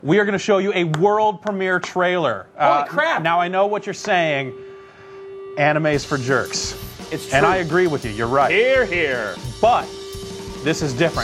We are going to show you a world premiere trailer. Holy crap! Now I know what you're saying. Anime is for jerks. It's true. And I agree with you. You're right. Here, here. But this is different.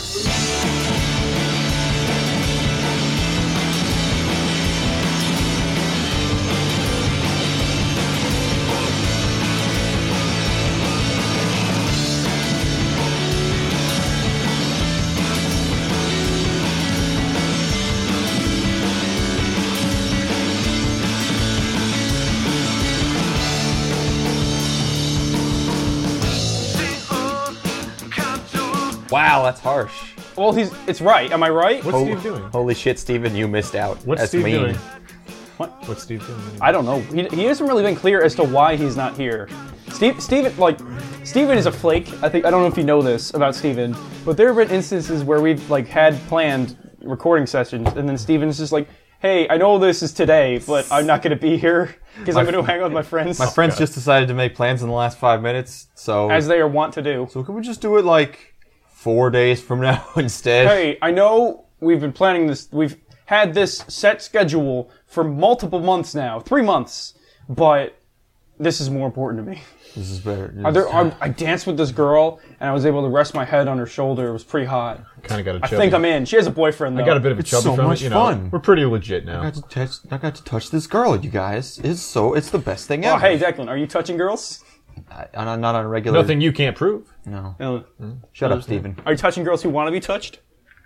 Wow, that's harsh. Well, it's right. Am I right? What's Steve doing? Holy shit, Steven, you missed out. What's That's Steve mean. doing? What? What's Steve doing? I don't know. He hasn't really been clear as to why he's not here. Steven is a flake. I don't know if you know this about Steven, but there have been instances where we've had planned recording sessions, and then Steven's just like, "Hey, I know this is today, but I'm not going to be here because I'm going to hang out with my friends." My friends just decided to make plans in the last 5 minutes, so... as they are wont to do. So can we just do it 4 days from now instead? Hey, I know we've been planning this. We've had this set schedule for multiple months now, 3 months, but this is more important to me. This is better. I danced with this girl, and I was able to rest my head on her shoulder. It was pretty hot. Kind of got a I chubby. think I'm in. She has a boyfriend, though. I got a bit of a chubby so from much it. You fun. know, we're pretty legit now. I got to touch this girl, you guys. It's the best thing ever. Oh, hey, Declan, are you touching girls? I'm not on a regular... Nothing you can't prove. No. Shut up, Steven. Are you touching girls who want to be touched?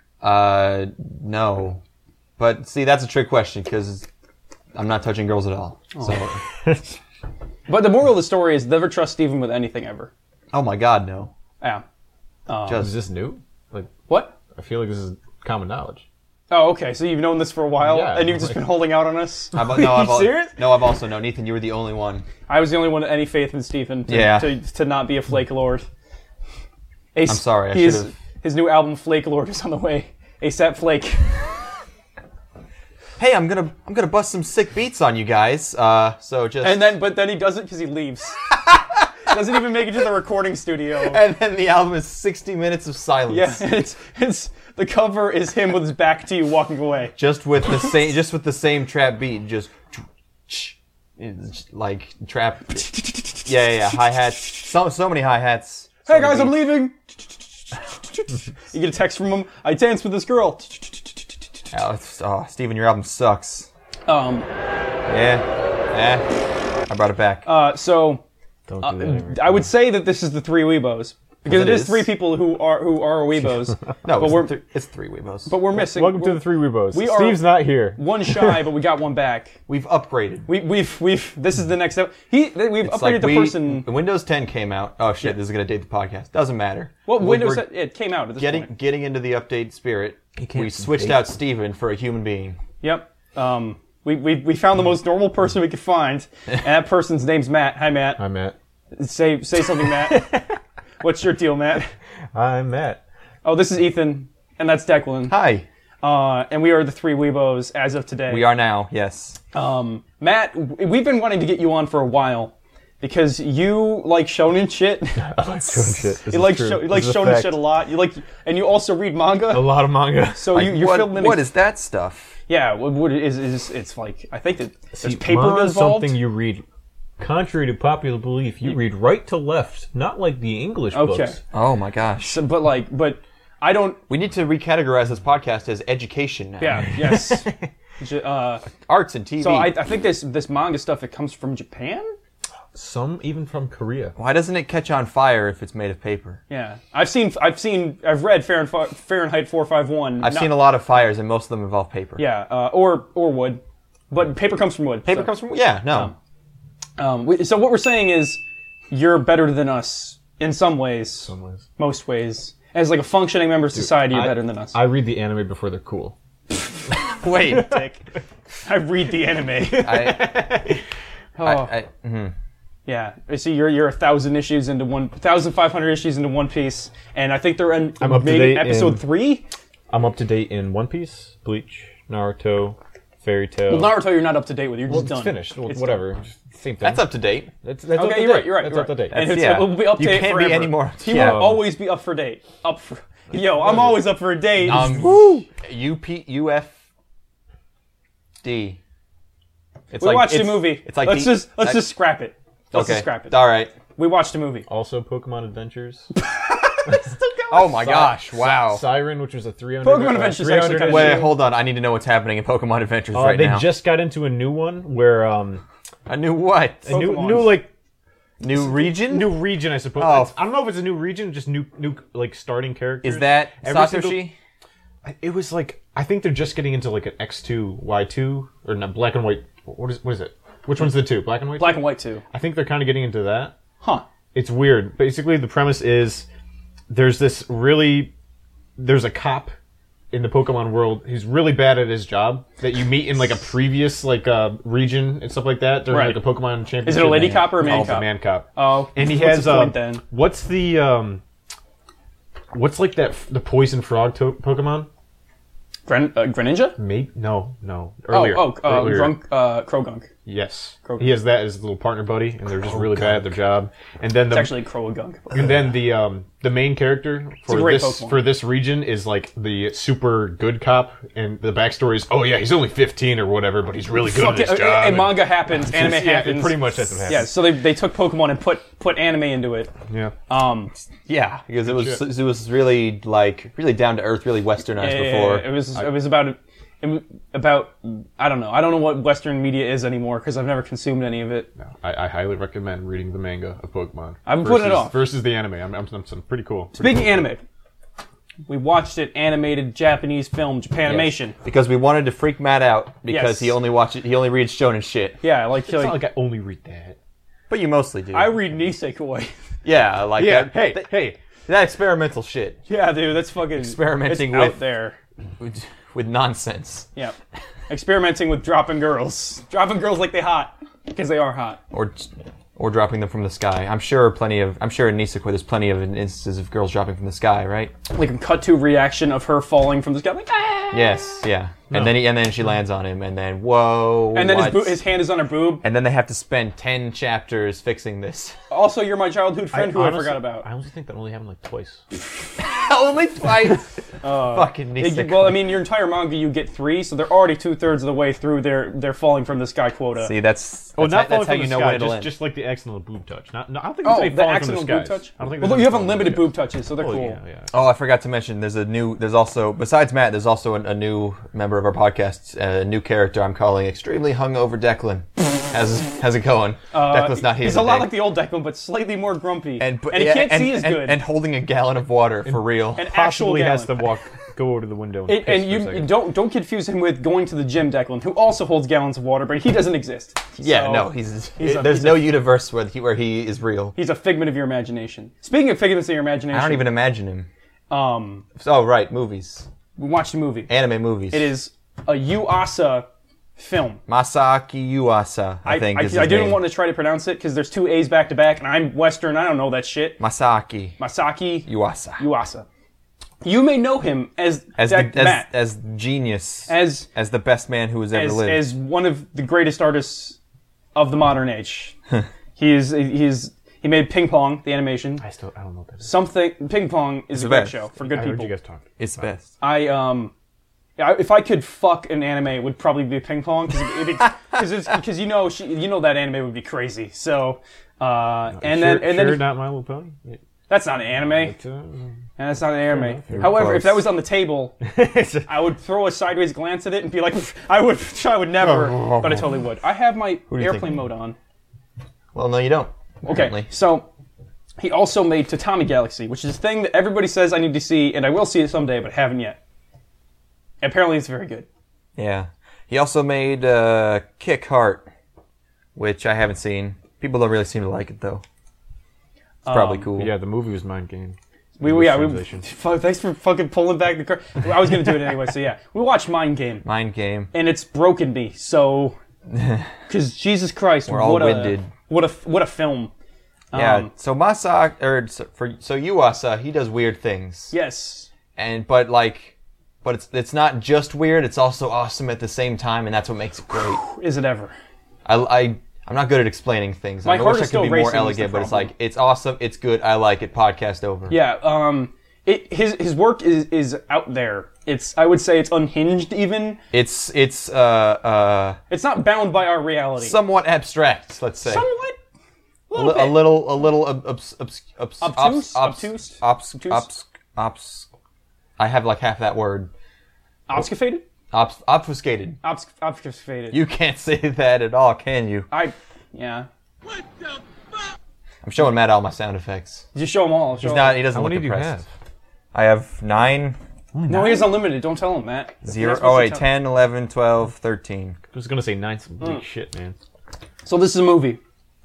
No. But, see, that's a trick question, because I'm not touching girls at all. So. But the moral of the story is never trust Steven with anything ever. Oh my god, no. Yeah. Is this new? What? I feel like this is common knowledge. Oh, okay. So you've known this for a while, Yeah, and you've just been holding out on us? You serious? No, I've also known. Ethan, you were the only one. I was the only one with any faith in Steven to not be a Flake Lord. I'm sorry, I should have... His new album, Flake Lord, is on the way. ASAP Flake. Hey, I'm gonna bust some sick beats on you guys. So just... But then he doesn't because he leaves. Doesn't even make it to the recording studio. And then the album is 60 minutes of silence. Yeah, it's the cover is him with his back to you walking away. Just with the same trap beat, just trap. Yeah, hi-hats. So many hi-hats. Hey guys, I'm leaving. You get a text from him. I danced with this girl. Oh, Steven, your album sucks. Yeah. I brought it back. So Don't do that ever. I would say that this is the three Weebos. Because it is three people who are Weebos. No, but it's three Weebos. But we're missing. Welcome to the three Weebos. We are Steve's not here. one shy, but we got one back. We've upgraded. We've. This is the next step. We've upgraded the person. Windows 10 came out. Oh shit, this is gonna date the podcast. Doesn't matter. Well, Windows it came out at this point. Getting into the update spirit. We switched out Steven for a human being. Yep. We found the most normal person we could find, and that person's name's Matt. Hi, Matt. I'm Matt. Say something, Matt. What's your deal, Matt? I'm Matt. Oh, this is Ethan, and that's Declan. Hi. And we are the three Weebos as of today. We are now, yes. Matt, we've been wanting to get you on for a while because you like shonen shit. I like shonen shit. This You like is true. shonen fact. shit a lot. And you also read manga. A lot of manga. So you're filming in what is that stuff? Yeah, what it is it's like I think that there's paper manga is involved. something you read. Contrary to popular belief, you read right to left, not like the English books. Oh my gosh. So, but I don't. We need to recategorize this podcast as education now. Yeah. Yes. Arts and TV. So I think this manga stuff, it comes from Japan. Some even from Korea. Why doesn't it catch on fire if it's made of paper? Yeah, I've read Fahrenheit 451. I've seen a lot of fires, and most of them involve paper. Yeah, or wood, but paper comes from wood. Paper comes from... Yeah, no. So what we're saying is, you're better than us in some ways. Most ways. As like a functioning member of society, you're better than us. I read the anime before they're cool. Wait, Dick. I read the anime. Yeah, I see you're 1,000 issues into 1,500 issues into One Piece, and I think they're in I'm up to maybe date episode 3. I'm up to date in One Piece, Bleach, Naruto, Fairy Tail. Well, Naruto, you're not up to date with. You're just it's done. finished. Well, It's whatever. Same thing. That's up to date. That's Okay, up to you're date. right. You're right. That's you're up to right. date. And That's- it will be up to You date can't forever. be any more... He will always be up for date. Yo, I'm always up for a date. UF... D. It's We watched a it's- movie. It's like let's just scrap it. Let's okay. just scrap it. All right. We watched a movie. Also, Pokemon Adventures. Oh my gosh! Wow. Siren, which was a 300. Pokemon Adventures actually 300 kinda Wait, hold on. I need to know what's happening in Pokemon Adventures right they now. just got into a new one where A new what? a new Pokemon. like New region? new region, I suppose. Oh. I don't know if it's a new region, just new like starting characters. Is that Every Satoshi? It was like I think they're just getting into like an X2, Y2, or not black and white. What is it? Which one's the two? Black and white. Black and White 2. I think they're kind of getting into that. Huh. It's weird. Basically, the premise is there's a cop in the Pokemon world who's really bad at his job that you meet in like a previous like region and stuff like that during Right. like a Pokemon championship. Is it a lady cop or a man It's a cop? man cop. Oh, And he what's has the point then? what's the what's like the poison frog Pokemon? Greninja? Maybe no. Earlier. Earlier. Grunk, Krogunk. Yes. Krogan. He has that as his little partner buddy, and they're just really bad at their job. And then It's actually Krogunk. and then the main character a for great this Pokemon. region is like the super good cop, and the backstory is, oh yeah, he's only 15 or whatever, but he's really good at his job. And manga happens, anime yeah, happens. pretty much that's what happens. Yeah, so they took Pokemon and put anime into it. Yeah. Yeah, because it was really really down to earth, really westernized before. It was about I don't know what Western media is anymore because I've never consumed any of it. I highly recommend reading the manga of Pokemon. I've been putting it off. Versus the anime. I'm pretty cool. Speaking of anime, we watched it animated Japanese film, Japanimation. Because we wanted to freak Matt out because Yes. he only reads shonen shit. Yeah, It's not like I only read that. But you mostly do. I read Nisekoi. yeah, like Yeah. that. Hey. That experimental shit Yeah, dude, that's fucking Experimenting it's with- out there. with nonsense. Yeah, experimenting with dropping girls like they hot because they are hot. Or dropping them from the sky. I'm sure in Nisekoi there's plenty of instances of girls dropping from the sky, right? Like a cut to reaction of her falling from the sky, like ah! Yes, yeah. And then she lands on him, and then whoa. And then what? his hand is on her boob. And then they have to spend 10 chapters fixing this. Also, you're my childhood friend who I forgot about. I honestly think that only happened like twice. Only twice. Fucking Nisekoi. Well, I mean, your entire manga you get 3, so they're already 2/3 of the way through their falling from the sky quota. See, that's Oh, not that's falling how from you the know sky, when it'll end. just like the accidental boob touch. Not I don't think there's any the falling accidental from the boob skies. touch. I don't think Well, there's you any have falling unlimited from the boob touches, so they're cool. Yeah. Oh, I forgot to mention. There's also besides Matt, there's also a new member of our podcast, a new character I'm calling extremely hungover Declan. How's it going? Declan's not here. He's a lot today. like the old Declan, but slightly more grumpy. and he can't see as good. And holding a gallon of water for real. An actual Possibly has to gallon. go over to the window and And piss for a you second. don't confuse him with going to the gym, Declan, who also holds gallons of water, but he doesn't exist. Yeah, So, no, there's no universe where he is real. he's a figment of your imagination. Speaking of figments of your imagination, I don't even imagine him. Um, Oh, right, movies, we watched a movie. anime movies. It is a Yuasa film. Masaki Yuasa, I think is his I didn't name. want to try to pronounce it because there's 2 A's back to back, and I'm Western. I don't know that shit. Masaki Masaki Yuasa. Yuasa. You may know him as Matt, as genius, as as the best man who has ever lived. as one of the greatest artists of the modern age. He made Ping Pong, the animation. I don't know what that is. Ping Pong is a the great best. show for good I heard people. you guys talk. It's the best. If I could fuck an anime, it would probably be Ping Pong because you know that anime would be crazy. So then not My Little Pony. that's not an anime, and that's not an anime. You're However, close. if that was on the table, I would throw a sideways glance at it and be like, I would never, but I totally would. I have my you airplane thinking? mode on. Well, no, you don't. Okay, apparently. so he also made Tatami Galaxy, which is a thing that everybody says I need to see, and I will see it someday, but haven't yet. Apparently, it's very good. Yeah. He also made Kick Heart, which I haven't seen. People don't really seem to like it though. It's probably cool. Yeah, the movie was Mind Game. Thanks for fucking pulling back the car. I was gonna do it anyway, so yeah. We watched Mind Game, Mind Game. and it's broken me, so... Because Jesus Christ, We're all winded. What a film. Yeah. So Yuasa, he does weird things. Yes. But it's not just weird. It's also awesome at the same time, and that's what makes it great. Is it ever? I'm not good at explaining things. My I heart wish I is still could be more racing is the elegant, but it's problem. like it's awesome. It's good. I like it. Podcast over. Yeah. His work is out there. I would say it's unhinged even. It's It's not bound by our reality. somewhat abstract, let's say. Somewhat. A little Obtuse? I have like half that word. Obfuscated? Obfuscated. Obfuscated. You can't say that at all, can you? Yeah. I'm showing Matt all my sound effects. Just show them all. He doesn't How look many do you impressed. have? I have 9, No, he has unlimited. Don't tell him, Matt. 0, oh wait, 10, 11, 12, 13. I was gonna say 9 some big shit, man. So this is a movie.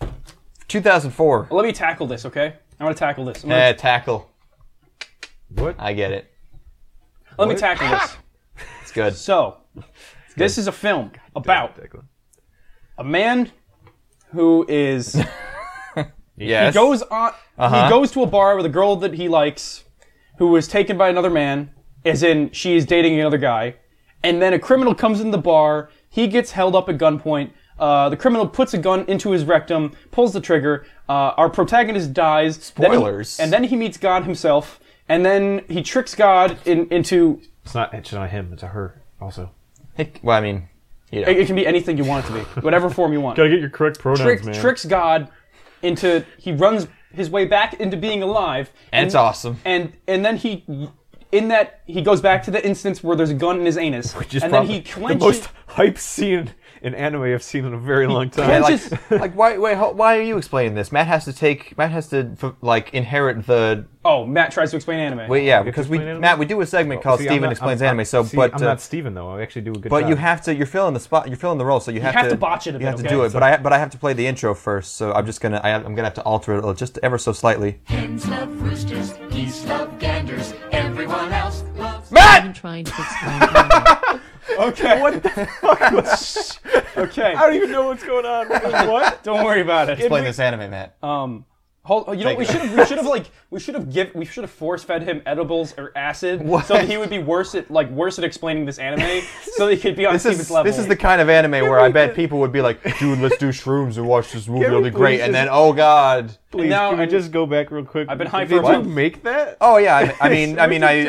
2004. Let me tackle this, okay? I'm going to tackle this. I'm gonna- Tackle. What? I get it. Let me tackle this. It's good. So, this is a film about Declan. a man who is... Yes. He goes on. He goes to a bar with a girl that he likes, who was taken by another man, as in she is dating another guy, and then a criminal comes in the bar. He gets held up at gunpoint. The criminal puts a gun into his rectum, pulls the trigger. Our protagonist dies. Spoilers. And then he meets God himself, and then he tricks God into. It's not a him. It's a her. Also, Well, I mean, you know. It can be anything you want it to be, whatever form you want. gotta get your correct pronouns, man. Tricks God into he runs his way back into being alive, And it's awesome. And then he goes back to the instance where there's a gun in his anus, Which is and then probably he clenches. the most hype scene in anime I've seen in a very long time. Yeah, clenches- why are you explaining this? Matt has to inherit the. Oh, Matt tries to explain anime. Wait, yeah, because explain anime? Matt, we do a segment called See, I'm Steven not- Explains I'm- Anime. So, see, but I'm not Steven though. I actually do a good but job. you have to. You're filling the spot. You're filling the role. So you have to botch it a You bit, have to okay? do it. But I have to play the intro first. So I'm gonna have to alter it just ever so slightly. Hens love roosters, geese love ganders, everyone else loves... Matt. Trying to explain anime. Okay. What the fuck? Okay. I don't even know what's going on. What? Don't worry about it. Explain this anime, Matt. You know, we should have force fed him edibles or acid so that he would be worse at explaining this anime, so that he could be on Steven's level. This is the kind of anime where I bet people would be like, dude, let's do shrooms and watch this movie. It'll be great. And then, oh god. Please, now can we I'm- just go back real quick? I've been hyped Did for a you month. make that? Oh yeah. I mean,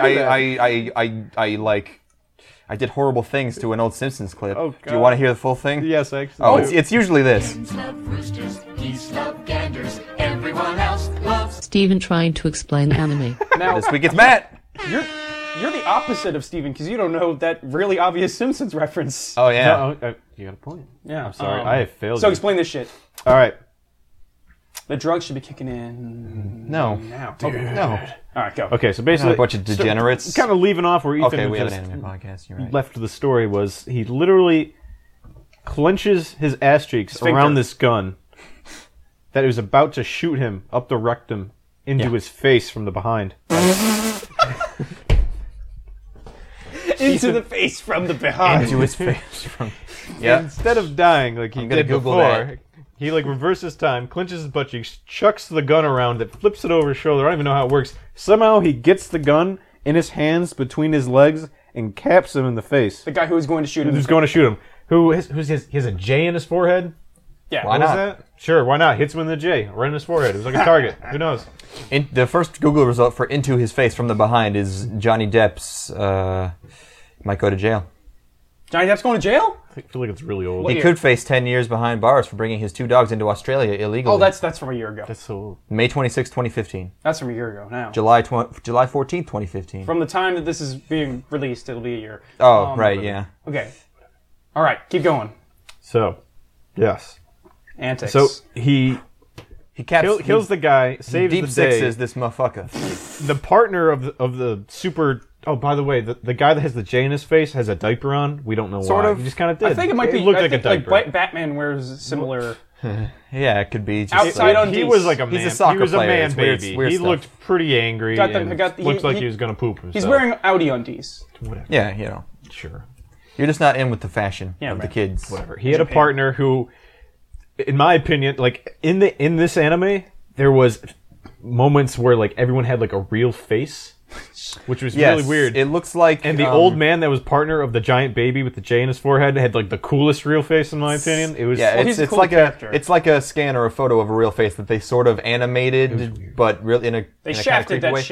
that? I did horrible things to an old Simpsons clip. Oh, Do you God. want to hear the full thing? Yes, actually. Oh, it's usually this. Hens love roosters, geese love ganders, everyone else loves... Steven trying to explain anime. Now This week it's Matt. you're the opposite of Steven because you don't know that really obvious Simpsons reference. Oh yeah. No, you got a point. Yeah. I'm sorry. I have failed. So you. explain this shit. All right. The drugs should be kicking in No. now. No. All right, go. Okay, so Not basically, a bunch of degenerates. kind of leaving off where Ethan Okay, we have just an anime podcast. You're right. left the story was he literally clenches his ass cheeks Sphincter. around this gun that he was about to shoot him up the rectum into his face from the behind. Into the face from the behind. Into his face. Yeah. Instead of dying like he gonna did Google before, that. he reverses time, clenches his butt cheeks, chucks the gun around it, flips it over his shoulder. I don't even know how it works. Somehow he gets the gun in his hands between his legs and caps him in the face. The guy who was going to shoot him. Who's going to shoot him? He has a J in his forehead? Yeah. Why What was not? that? Sure, why not? Hits him in the J, right in his forehead. It was like a target. Who knows? The first Google result for into his face from the behind is Johnny Depp's might go to jail. Johnny Depp's going to jail? I feel like it's really old. What He year? could face 10 years behind bars for bringing his 2 dogs into Australia illegally. Oh, that's from a year ago. That's so old. May 26, 2015. That's from a year ago now. July 14, 2015. From the time that this is being released, it'll be a year. Oh, right, yeah. Okay. All right, keep going. So, yes. Antics. So he He kills the guy, saves deep the day. sixes this motherfucker. The partner of the super. Oh, by the way, the guy that has the J in his face has a diaper on. We don't know Sort why. of. He just kind of did. I think it might be. looked I like a think, diaper. Batman wears similar. Yeah, it could be. Just, Outside on he undies. was like a man. He's a soccer he was a player. man It's weird- baby. weird He stuff. looked pretty angry. Got the- and got the- looked like he- he was gonna poop himself. He's wearing Audi undies. whatever. Yeah, you know. Sure. You're just not in with the fashion Yeah, of the right. kids. Whatever. He had a partner who, in my opinion, like in this anime, there was moments where like everyone had like a real face, which was Yes, really weird. It looks like... And the old man that was partner of the giant baby with the J in his forehead had like the coolest real face in my opinion. It was Yeah, he's a it's cool like character. it's like a scan or a photo of a real face that they sort of animated, but really in a They in a shafted kind of that way. shit.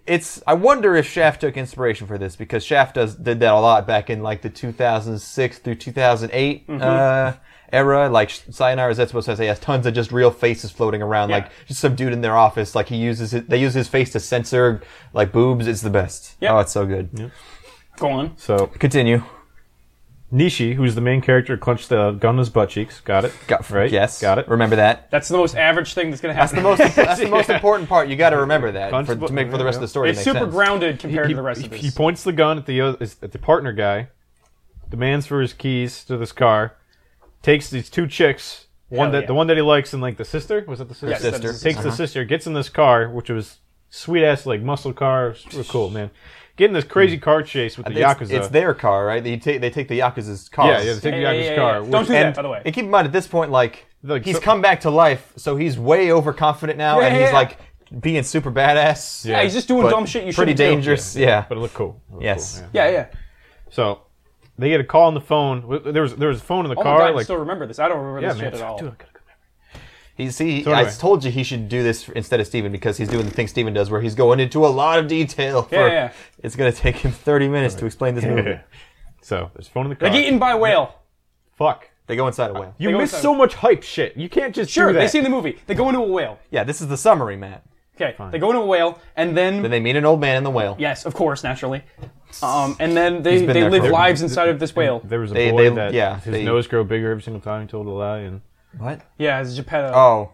I wonder if Shaft took inspiration for this, because Shaft did that a lot back in like the 2006 through 2008 era. Like Sayonara Zetsubo says, he has tons of just real faces floating around, like just some dude in their office. Like they use his face to censor like boobs. It's the best. Yep. Oh, it's so good. Yep. Go on. So Continue. Nishi, who's the main character, clenched the gun in his butt cheeks. Got it? Right? Yes. Got it. Remember that. That's the most average thing that's going to That's happen. the most important part. You got to remember that Punch to the- make for the rest of the story. It's to make super sense. grounded compared to the rest of this. He points the gun at the partner guy, demands for his keys to this car, takes these two chicks, the one that he likes, and like the sister, was it the sister? Yes, that's the Takes the sister, gets in this car, which was sweet ass like muscle car, it was real cool, man. Get in this crazy car chase with the Yakuza. It's their car, right? They take the Yakuza's car. yeah, they take the Yakuza's car. Don't which- do that, by the way. And keep in mind, at this point, like he's so- come back to life, so he's way overconfident now, and he's like being super badass. Yeah, he's just doing but dumb shit you pretty shouldn't do. dangerous. Yeah. But it looked cool. It looked Yes. cool, Yeah. So they get a call on the phone. There was a phone in the Oh car. my god, I like, still remember this. I don't remember yeah, this man. shit at all. Dude, I gotta go. So I anyway. told you he should do this instead of Steven, because he's doing the thing Steven does, where he's going into a lot of detail. Yeah. It's going to take him 30 minutes to explain this movie. So there's a phone in the car. They get eaten by a whale. Fuck. They go inside a whale. You go miss inside. so much hype shit. You can't just Sure, do that. they see in the movie. They go into a whale. Yeah, this is the summary, Matt. Okay, they go into a whale, and then Then they meet an old man in the whale. yes, of course, naturally. And then they been there live for- lives inside of this whale. There was a They- boy they- that his they- nose grew bigger every single time he told a lie, and What? Yeah, it's Geppetto. Oh.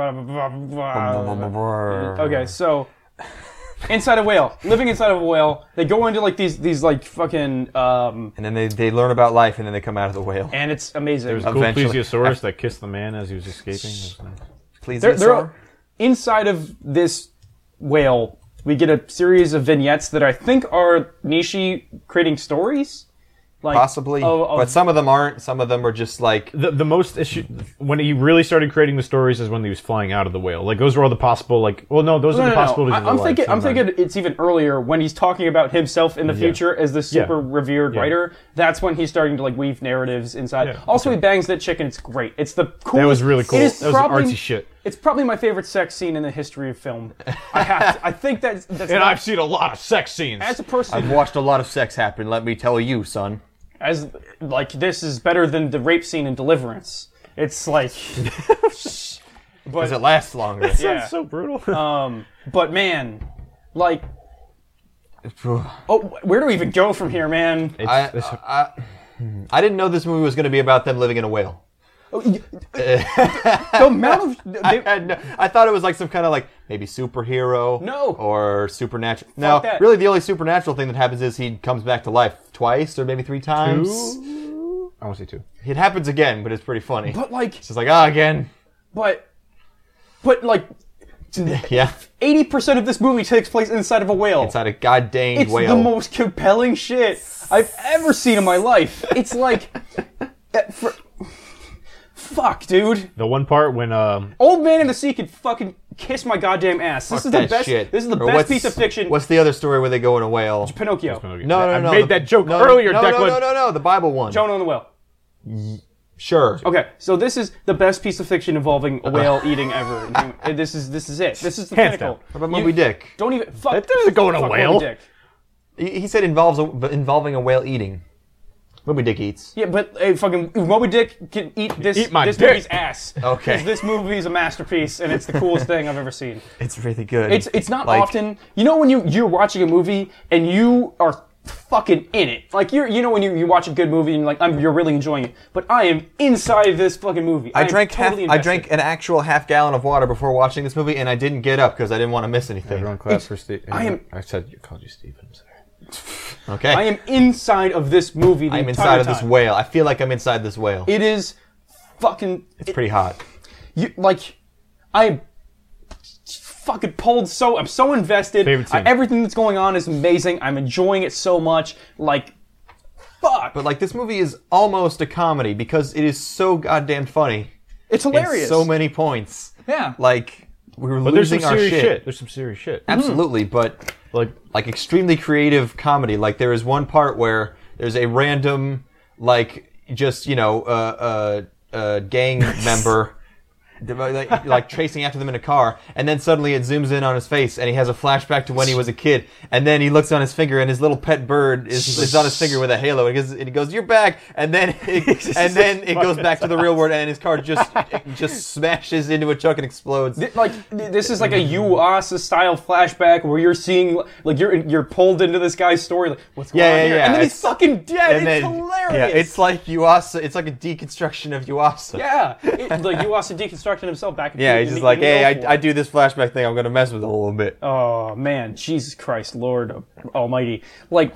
Okay, so inside a whale, living inside of a whale, they go into like these like fucking And then they learn about life, and then they come out of the whale. and it's amazing. there was a cool Eventually- plesiosaurus that kissed the man as he was escaping. It was nice. Please, They're inside of this whale. We get a series of vignettes that I think are Nishi creating stories. Like, possibly, of- but some of them aren't. Some of them are just like The most issue when he really started creating the stories is when he was flying out of the whale. Like those were all the possible. Like, well, no, those are the possibilities. of I'm their life thinking. I'm sometimes. thinking it's even earlier when he's talking about himself in the future as this super revered writer. That's when he's starting to like weave narratives inside. Yeah, Also, he bangs that chick, and it's great. It's the coolest. That was really cool. It is That was probably, artsy shit. It's probably my favorite sex scene in the history of film. I think that's And not, I've seen a lot of sex scenes. as a person I've watched a lot of sex happen. Let me tell you, son. as like this is better than the rape scene in Deliverance. It's like, Because it lasts longer. yeah. That's so brutal. But man, like, oh, where do we even go from here, man? I didn't know this movie was going to be about them living in a whale. The amount of I thought it was like some kind of like maybe superhero. No. Or supernatural. No, that. really the only supernatural thing that happens is he comes back to life twice or maybe 3 times. I want to see 2. It happens again, but it's pretty funny. but like, It's just like, again. but like, Yeah. 80% of this movie takes place inside of a whale. Inside a goddamn It's whale. the most compelling shit I've ever seen in my life. It's like, fuck, dude. The one part when Old Man in the Sea could fucking kiss my goddamn ass. This Fuck is the that best. shit. This is the Or best what's- piece of fiction. What's the other story where they go in a whale? Pinocchio? No, I no. made that joke earlier, Declan. No. The Bible one. Jonah and the Whale. Sure. Okay, so this is the best piece of fiction involving a whale eating ever. And this is it. This is the Hands pinnacle. down. What about Moby Dick? Don't even fuck. That doesn't go in a fuck whale. Moby Dick. He said involving a whale eating. Moby Dick eats. Yeah, but fucking Moby Dick can eat this Eat my this dick. movie's ass. Okay. 'Cause this movie is a masterpiece and it's the coolest thing I've ever seen. It's really good. It's not Like, often. You know when you're watching a movie and you are fucking in it. Like when you watch a good movie and you're really enjoying it. But I am inside this fucking movie. I am drank totally I invested. drank an actual half gallon of water before watching this movie, and I didn't get up because I didn't want to miss anything. everyone clap for Steve. I called you Steve. I'm sorry. Okay. I am inside of this movie the I'm entire inside of time. this whale. I feel like I'm inside this whale. It is fucking. It's pretty hot. I fucking pulled so. I'm so invested. Favorite scene. Everything that's going on is amazing. I'm enjoying it so much. Fuck. But this movie is almost a comedy because it is so goddamn funny. It's In hilarious. so many points. Yeah. We're But there's some losing our serious shit. shit. There's some serious shit. Absolutely, but Like extremely creative comedy. Like there is one part where there's a random gang member like tracing after them in a car, and then suddenly it zooms in on his face, and he has a flashback to when he was a kid, and then he looks on his finger, and his little pet bird is on his finger with a halo, and he goes, "You're back," and then it goes back to the real world, and his car just smashes into a truck and explodes. This is like a Yuasa style flashback where you're seeing like you're pulled into this guy's story. Like, what's going on here? And then he's fucking dead. And It's then, hilarious. Yeah, it's like Yuasa. It's like a deconstruction of Yuasa. Yeah, like Yuasa deconstructing himself back. Yeah, he's just like, hey, I do this flashback thing. I'm gonna mess with it a little bit. Oh man, Jesus Christ, Lord Almighty! Like,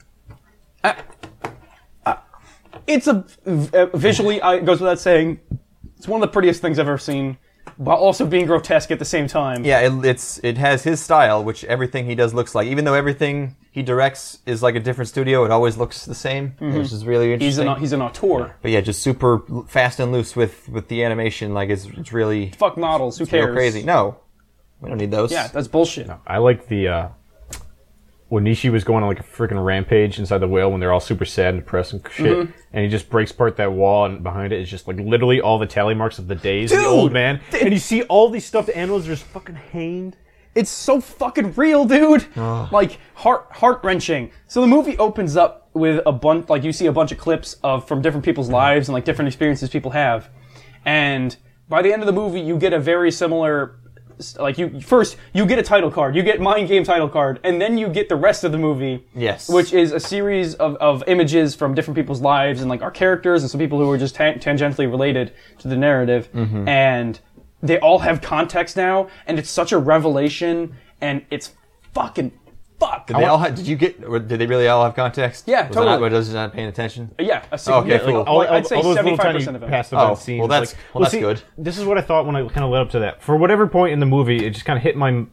it's visually. It goes without saying, it's one of the prettiest things I've ever seen, while also being grotesque at the same time. Yeah, it has his style, which everything he does looks like. Even though everything he directs is like a different studio, it always looks the same, which is really interesting. He's an auteur. But yeah, just super fast and loose with the animation. Like it's really Fuck models. Who cares? real crazy. No, we don't need those. Yeah, that's bullshit. I like the when Nishi was going on like a freaking rampage inside the whale when they're all super sad and depressed and shit, and he just breaks apart that wall, and behind it is just like literally all the tally marks of the days of the old man, and you see all these stuffed animals just fucking hanged. It's so fucking real, dude. Like heart wrenching. So the movie opens up with a bunch, like you see a bunch of clips from different people's lives and like different experiences people have, and by the end of the movie, you get a very similar. Like you get a title card, you get Mind Game title card, and then you get the rest of the movie. Yes. Which is a series of images from different people's lives and like our characters and some people who are just tangentially related to the narrative. And they all have context now, and it's such a revelation, and it's fucking fuck. Did they all have? Did they really all have context? Yeah, totally. Was not paying attention? Yeah, Okay, cool. I'd say all those little 75% tiny of it. past event Oh, scenes. well, that's see, good. This is what I thought when I kind of led up to that. For whatever point in the movie, it just kind of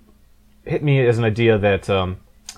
hit me as an idea that kind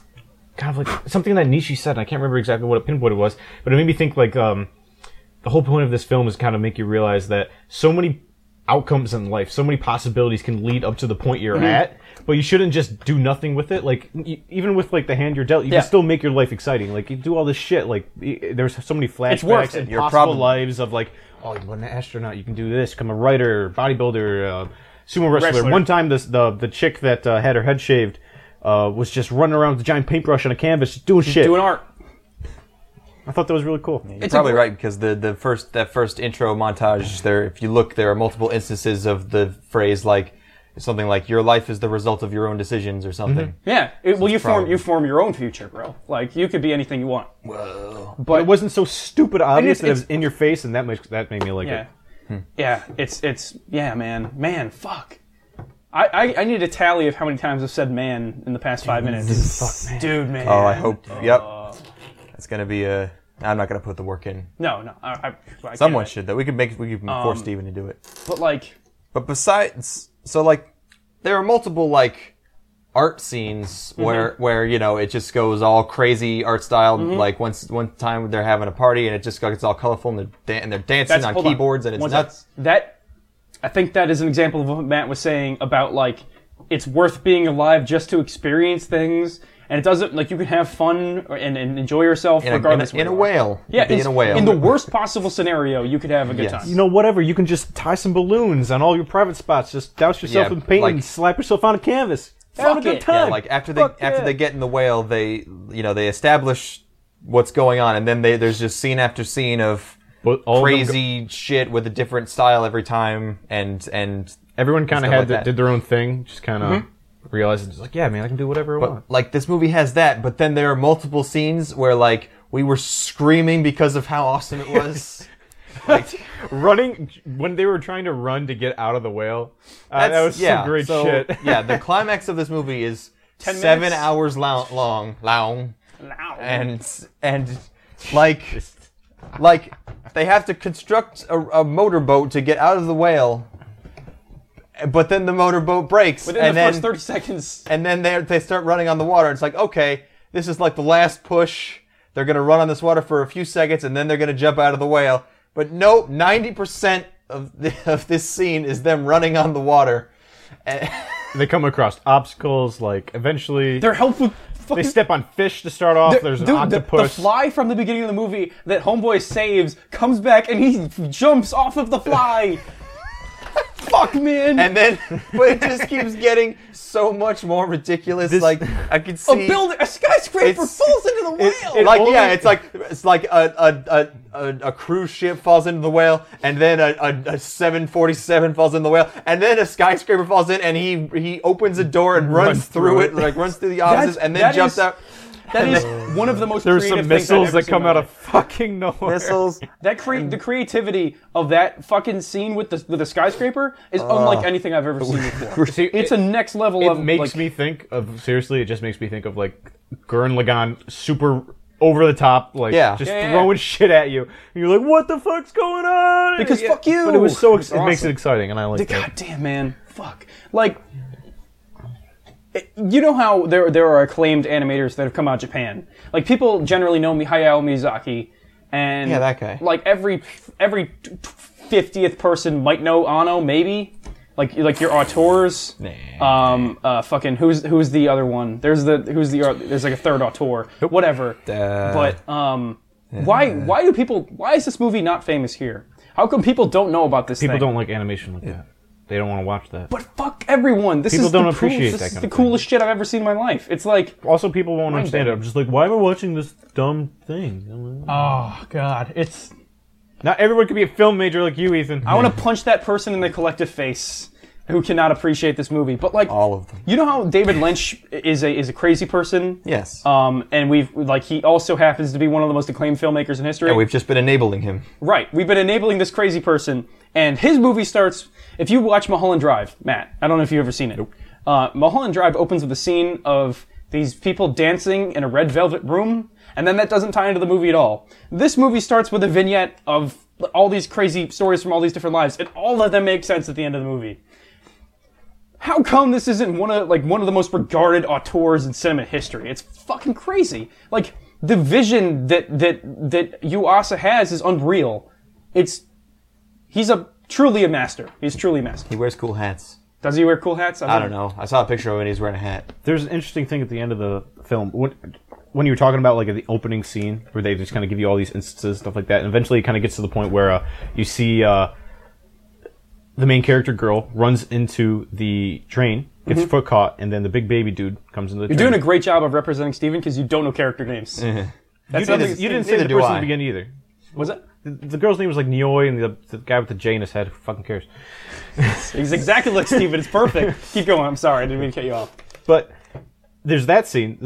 of like something that Nishi said. And I can't remember exactly what a pinpoint it was, but it made me think like the whole point of this film is kind of make you realize that so many outcomes in life, so many possibilities can lead up to the point you're at, but you shouldn't just do nothing with it. Like even with like the hand you're dealt, you can still make your life exciting. Like you do all this shit. Like there's so many flashbacks and possible lives of like, oh, you're an astronaut, you can do this, become a writer, bodybuilder, sumo wrestler. One time the chick that had her head shaved was just running around with a giant paintbrush on a canvas doing shit. Doing art. I thought that was really cool. You're probably right, because that first intro montage there, if you look, there are multiple instances of the phrase like something like "your life is the result of your own decisions" or something. Yeah. You form your own future, bro. Like you could be anything you want. Whoa! But it wasn't so stupid obvious that it was in your face, and that made me like it. Yeah. It's man, fuck. I need a tally of how many times I've said "man" in the past 5 minutes. Fuck, man. Dude, man. Oh, I hope. Yep. It's gonna be a. I'm not gonna put the work in. No. Someone should though. We could force Steven to do it. But besides, so like, there are multiple like art scenes where you know it just goes all crazy art style. Like one time they're having a party and it just gets all colorful and they're dancing on keyboards and it's nuts. I think that is an example of what Matt was saying about like it's worth being alive just to experience things. And it doesn't, like, you can have fun and enjoy yourself regardless. In a whale. Yeah, in a whale. In the worst possible scenario, you could have a good time. You know, whatever. You can just tie some balloons on all your private spots. Just douse yourself in paint and slap yourself on a canvas. Have a good time. Yeah, like after they get in the whale, they establish what's going on, and then there's just scene after scene of crazy shit with a different style every time, and everyone kind of did their own thing, just kind of. Realized it's like, yeah, man, I can do whatever I want. Like this movie has that, but then there are multiple scenes where like we were screaming because of how awesome it was. Like running when they were trying to run to get out of the whale. That was some great shit. Yeah, the climax of this movie is 7 hours long, and like they have to construct a motorboat to get out of the whale. But then the motorboat breaks. Within the first 30 seconds. And then they start running on the water. It's like, okay, this is like the last push. They're going to run on this water for a few seconds, and then they're going to jump out of the whale. But nope, 90% of this scene is them running on the water. They come across obstacles, like, eventually... They're helpful... They step on fish to start off. There's an octopus. The fly from the beginning of the movie that Homeboy saves comes back, and he jumps off of the fly. fuck, man. And then, but it just keeps getting so much more ridiculous. Like I could see a skyscraper It's- falls into the whale. it's like a cruise ship falls into the whale, and then a 747 falls into the whale, and then a skyscraper falls in, and he opens a door and runs through it, like runs through the offices, and then that jumps is- out. That is one of the most There's creative some things I've missiles ever that seen come in my out of life. fucking nowhere. Missiles. The creativity of that fucking scene with the skyscraper is unlike anything I've ever seen before. See, It's a next level It of makes like, me think of seriously. It just makes me think of like Gurren Lagann, super over the top, like Yeah. just Yeah. throwing shit at you. And you're like, what the fuck's going on? Because Yeah, fuck you. But it was so. It's It makes awesome. it exciting, and I like that. God damn, man. Fuck. Like, you know how there are acclaimed animators that have come out of Japan. Like, people generally know Hayao Miyazaki, and Yeah, that guy. Like every 50th person might know Anno, maybe. Like your auteurs. Fucking who's the other one? There's like a third auteur. Whatever. But why is this movie not famous here? How come people don't know about this People thing? don't like animation like that. They don't want to watch that. But fuck everyone. This People is don't the appreciate coolest, that This is kind the of thing. coolest shit I've ever seen in my life. It's like, Also, people won't understand it. I'm just like, why am I watching this dumb thing? oh god, it's. Not everyone can be a film major like you, Ethan. I want to punch that person in the collective face who cannot appreciate this movie. But like, All of them. you know how David Lynch is a crazy person. Yes. And he also happens to be one of the most acclaimed filmmakers in history. And we've just been enabling him. Right. We've been enabling this crazy person, and his movie starts. If you watch Mulholland Drive, Matt, I don't know if you've ever seen it. Nope. Mulholland Drive opens with a scene of these people dancing in a red velvet room, and then that doesn't tie into the movie at all. This movie starts with a vignette of all these crazy stories from all these different lives, and all of them make sense at the end of the movie. How come this isn't one of the most regarded auteurs in cinema history? It's fucking crazy. Like, the vision that Yuasa has is unreal. He's truly a master. He's truly a master. He wears cool hats. Does he wear cool hats? I don't know. I saw a picture of him and he's wearing a hat. There's an interesting thing at the end of the film. When you were talking about like the opening scene where they just kind of give you all these instances, stuff like that, and eventually it kind of gets to the point where you see the main character girl runs into the train, gets her foot caught, and then the big baby dude comes into the You're train. doing a great job of representing Steven because you don't know character names. That's You didn't say neither the do person I. at the beginning either. Was it? The girl's name was like Nioi, and the guy with the J in his head, who fucking cares? He's exactly like Steven. It's perfect. Keep going. I'm sorry. I didn't mean to cut you off. But there's that scene.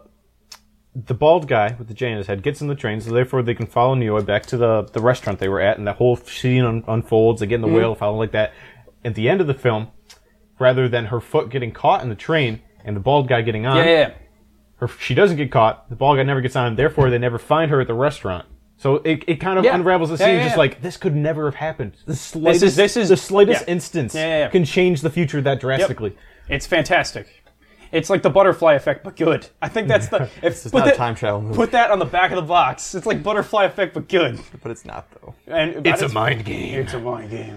The bald guy with the J in his head gets in the train, so therefore they can follow Nioi back to the restaurant they were at, and that whole scene unfolds. They get in the whale, follow like that. At the end of the film, rather than her foot getting caught in the train and the bald guy getting on, Yeah. she doesn't get caught. The bald guy never gets on, and therefore they never find her at the restaurant. So it kind of Yeah. unravels the Yeah, scene, yeah, just yeah. like this could never have happened. The slightest, this is the slightest yeah. instance Yeah. can change the future that drastically. It's fantastic. It's like the butterfly effect, but good. I think that's the. It's not a time travel movie. Put that on the back of the box. It's like butterfly effect, but good. But it's not, though. And It's a mind game. It's a mind game.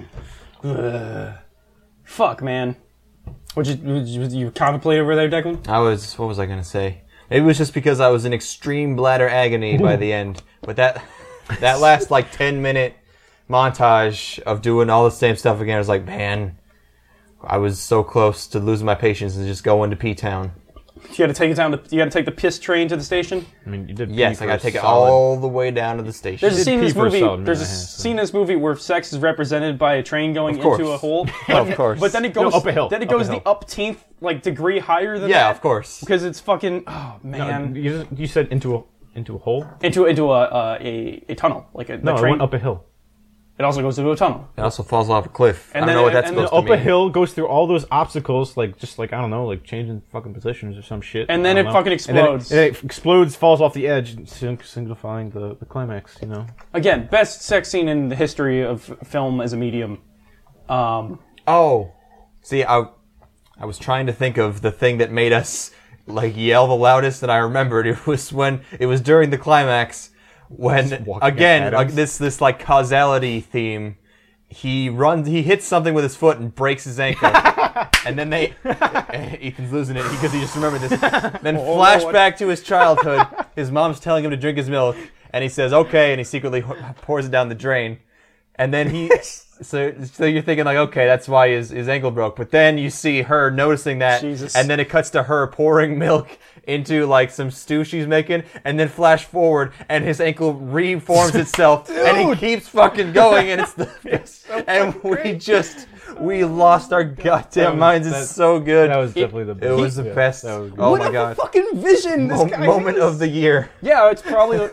Fuck, man. Would you contemplate over there, Declan? What was I going to say? It was just because I was in extreme bladder agony by the end. But that last, 10-minute montage of doing all the same stuff again, I was like, man, I was so close to losing my patience and just going to P-Town. You got to take it down. You got to take the piss train to the station. I mean, you did. Yes, pee I for got to take it solid- all the way down to the station. There's a scene in this pee for a movie. solid There's a minute and a half, so. scene in this movie where sex is represented by a train going course. into a hole. Of course. But then it goes up a hill. Then it Up a goes hill. the upteenth degree higher than Yeah, that. of course. Because it's fucking man You said into a hole? into a tunnel like a No, the it train. went up a hill. It also goes into a tunnel. It also falls off a cliff. And I don't then know what it- that's and then supposed to Up mean. a hill, goes through all those obstacles, I don't know, changing fucking positions or some shit. And then I don't it know. fucking And then explodes. it explodes, falls off the edge, signifying the climax, Again, best sex scene in the history of film as a medium. Oh, see, I was trying to think of the thing that made us yell the loudest, and I remembered it was during the climax when walking again at Adams. this causality theme. He hits something with his foot and breaks his ankle, and then Ethan's losing it because he just remembered this. Then flashback to his childhood. His mom's telling him to drink his milk, and he says okay, and he secretly pours it down the drain. And then so you're thinking like, okay, that's why his ankle broke. But then you see her noticing that, Jesus. and then it cuts to her pouring milk into like some stew she's making, and then flash forward, and his ankle reforms itself, and he keeps fucking going, and we lost our goddamn minds. It's so good. That was definitely the best. It was the best. That was good. Oh what my a god. fucking vision this guy Moment has. of the year. Yeah, it's probably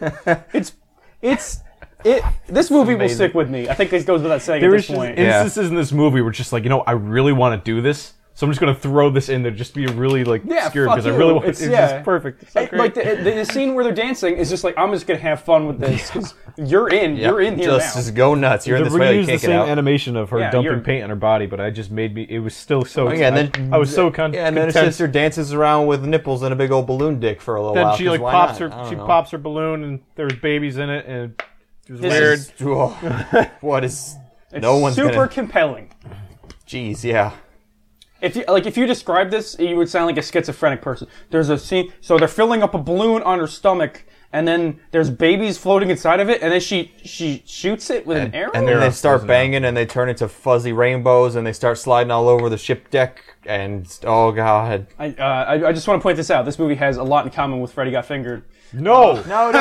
this movie will amazing. stick with me. I think this goes without saying There at was this point. instances in this movie where just like, I really want to do this, so I'm just going to throw this in there just to be really like Yeah, scared fuck because I you. really want It's- it's yeah. just perfect. It's so great. Like the scene where they're dancing is just like, I'm just gonna have fun with this because you're in here Just go nuts. You're in They this way. You reused the can't get same out. animation of her Yeah, dumping you're- paint on her body, but I just made me. It was still so. Yeah, and then I was so Yeah, and then his content. sister dances around with nipples and a big old balloon dick for a little Then while. she 'cause like why pops not? I her. don't She know. pops her balloon, and there's babies in it, and it was This weird. is- What is? It's No one's super gonna. compelling. Jeez, yeah. If you describe this, you would sound like a schizophrenic person. There's a scene, so they're filling up a balloon on her stomach, and then there's babies floating inside of it, and then she shoots it with an arrow. And then they start banging, and they turn into fuzzy rainbows, and they start sliding all over the ship deck. And oh god. I just want to point this out. This movie has a lot in common with Freddy Got Fingered. No,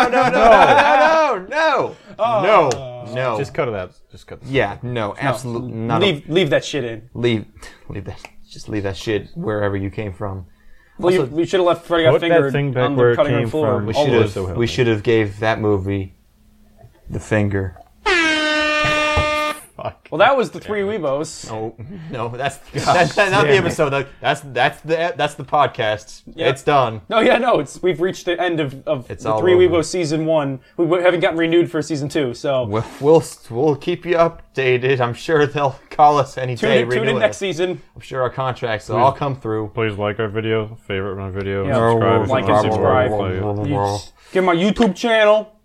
No. just cut it out. Just cut. Yeah, no, absolutely not. Leave that shit in. Leave that. Just leave that shit wherever you came from. We should have left Freddy Got Put that Fingered thing back on where the it cutting room came floor. from. We all should the way. have- so We should have gave that movie the finger. Well, that was the Three Weebos. No, that's not the episode. That's the podcast. Yeah. It's done. No, yeah, no. We've reached the end of It's the all Three over. Weebos season 1. We haven't gotten renewed for season 2, so We'll keep you updated. I'm sure they'll call us any day. tune in renew next us. season. I'm sure our contracts will all come through. Please like our video, favorite my video, Yeah, subscribe, if you like want and to. subscribe. Get my YouTube channel.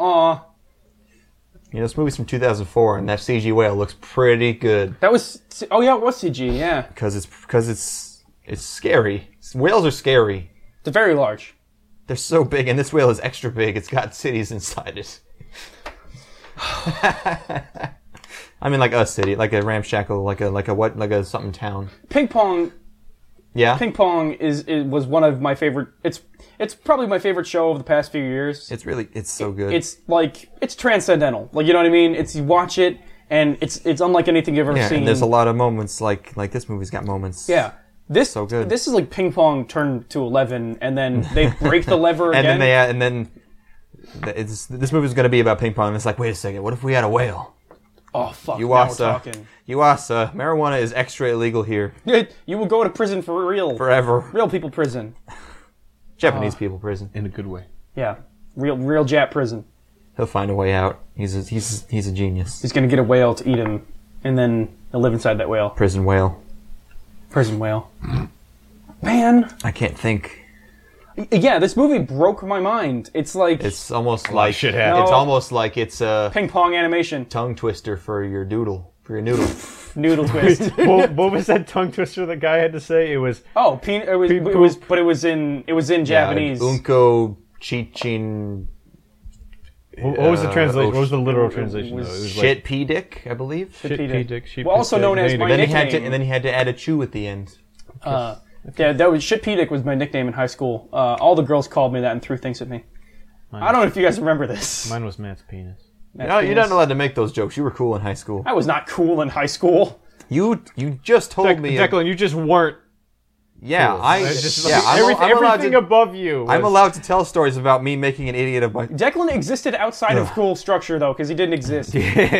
You know, this movie's from 2004, and that CG whale looks pretty good That was. Oh yeah, it was CG. Yeah, because it's scary. Whales are scary. it's very large. They're so big, and this whale is extra big. It's got cities inside it. I mean, like a city, like a ramshackle, like a something town. Ping pong. Yeah, Ping pong was one of my favorite. It's probably my favorite show of the past few years. it's so good. It's transcendental. Like, you know what I mean? You watch it and it's unlike anything you've ever yeah, seen. and there's a lot of moments like this movie's got moments. Yeah. This So good. This is like ping pong turned to 11, and then they break the lever and again. then this movie's going to be about ping pong. And it's like, wait a second, what if we had a whale? Oh fuck! You now we're Uasa, talking. marijuana is extra illegal here You will go to prison for real. forever. Real people prison. Japanese people prison. In a good way. Yeah. Real Jap prison. He'll find a way out. He's a genius. He's gonna get a whale to eat him, and then he'll live inside that whale. Prison whale. Prison whale. Man. I can't think. Yeah, this movie broke my mind. It's like It's almost like shit happened. It's No. almost like it's a ping pong animation. tongue twister for your noodle. Noodle twist. What was that tongue twister the guy had to say? It was Oh, it was in Japanese. Unko chichin. what was the translation? oh, What was the literal it translation? was though? It was Shit pea dick, I believe. Shit Pea pea dick. dick. Sheep Well, also dick, known as native. my Then nickname. he had to add a chew at the end. Yeah, that was Shit Pedic was my nickname in high school. All the girls called me that and threw things at me. I don't know if you guys remember this. Mine was Matt's penis. No, you're not allowed to make those jokes. You were cool in high school. I was not cool in high school. You just told me. Declan, you just weren't. Yeah, I'm Everything above you. I'm was- allowed to tell stories about me making an idiot of my. Declan existed outside of cool structure though, because he didn't exist.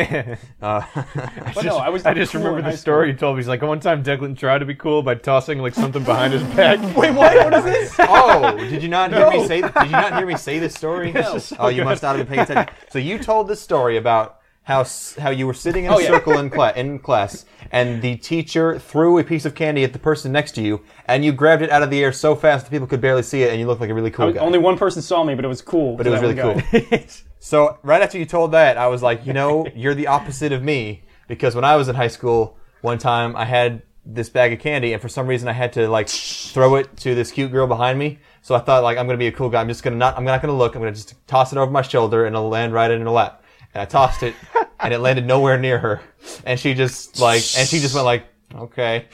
But no, I was. I not just cool remember in the high story you told me. He's like, one time Declan tried to be cool by tossing like something behind his back. Wait, what? What is this? Oh, did you not hear me say? Did you not hear me say this story? Oh, you must not have been paying attention. So you told this story about how you were sitting in a circle in class, and the teacher threw a piece of candy at the person next to you, and you grabbed it out of the air so fast that people could barely see it, and you looked like a really cool guy. Only one person saw me, but it was cool. But it was really cool. So right after you told that, I was like, you're the opposite of me, because when I was in high school, one time I had this bag of candy, and for some reason I had to like throw it to this cute girl behind me. So I thought like I'm gonna be a cool guy. I'm not gonna look. I'm gonna just toss it over my shoulder, and it'll land right in her lap. And I tossed it, and it landed nowhere near her. And she just went like, okay.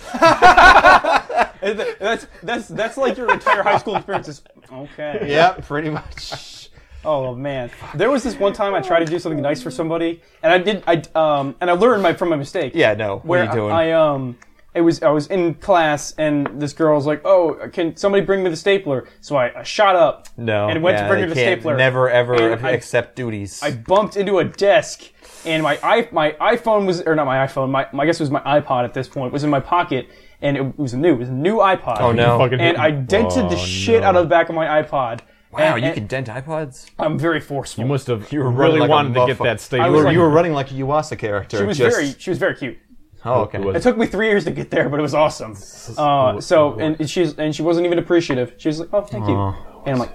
That's like your entire high school experience is okay. Yeah, pretty much. Oh man, there was this one time I tried to do something nice for somebody, and I learned from my mistake. Yeah, no. Where what are you doing? I was in class, and this girl was like, "Oh, can somebody bring me the stapler?" So I shot up, and went to bring her the stapler. Never ever And accept duties. I bumped into a desk, and my iPhone was, or not my iPhone, I guess it was my iPod at this point, was in my pocket, and it was a new iPod. Oh no! And I dented the shit out of the back of my iPod. Wow, and you can dent iPods? I'm very forceful. You must have were really running like a wanted to get motherfucker. that stapler. I was like- You were running like a Yuasa character. She was very cute. Oh, okay. Who was It took me 3 years to get there, but it was awesome. And she wasn't even appreciative. She was like, "Oh, thank you," and I'm like,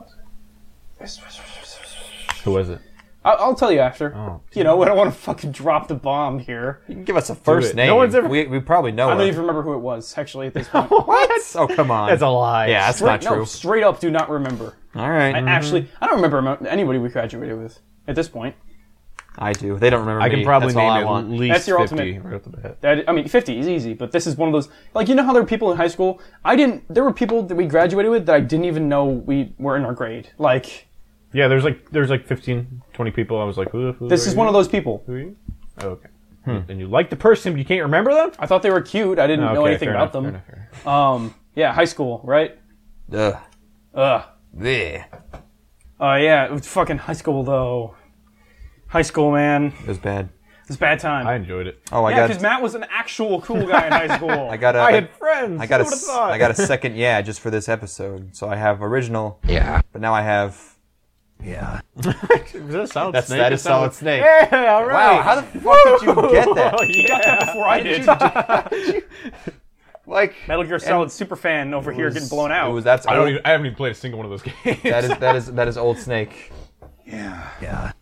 Who was it? I'll tell you after. Oh, I don't want to fucking drop the bomb here. You can give us a first it. name. No one's ever- We probably know I her. don't even remember who it was, actually, at this point. What? Oh, come on. That's a lie. Yeah, that's not No, true. straight up do not remember. All right. I don't remember anybody we graduated with at this point. I do. They don't remember I me. can probably That's all I name want. at least That's your 50 ultimate- right off the bat. 50 is easy, but this is one of those, like, how there were people in high school, there were people that we graduated with that I didn't even know we were in our grade. Like, Yeah, there's like 15, 20 people. I was like, who this is one of those people. Who are you? Oh, okay. And you like the person, but you can't remember them? I thought they were cute. I didn't know anything fair about enough, them. fair enough. Yeah, high school, right? Ugh. Yeah, it was fucking high school, though. High school, man. It was bad. It was a bad time. I enjoyed it. Oh, yeah, because Matt was an actual cool guy in high school. I had friends. I got Who would've thought? I got a second just for this episode. So I have original. Yeah. But now I have. Yeah. Is that a solid snake? That is Solid Snake. Yeah, all right. Wow, how the fuck did you get that? You got that before I did. Like Metal Gear Solid super fan over here getting blown out. That's I old, haven't even played a single one of those games. that is Old Snake. Yeah.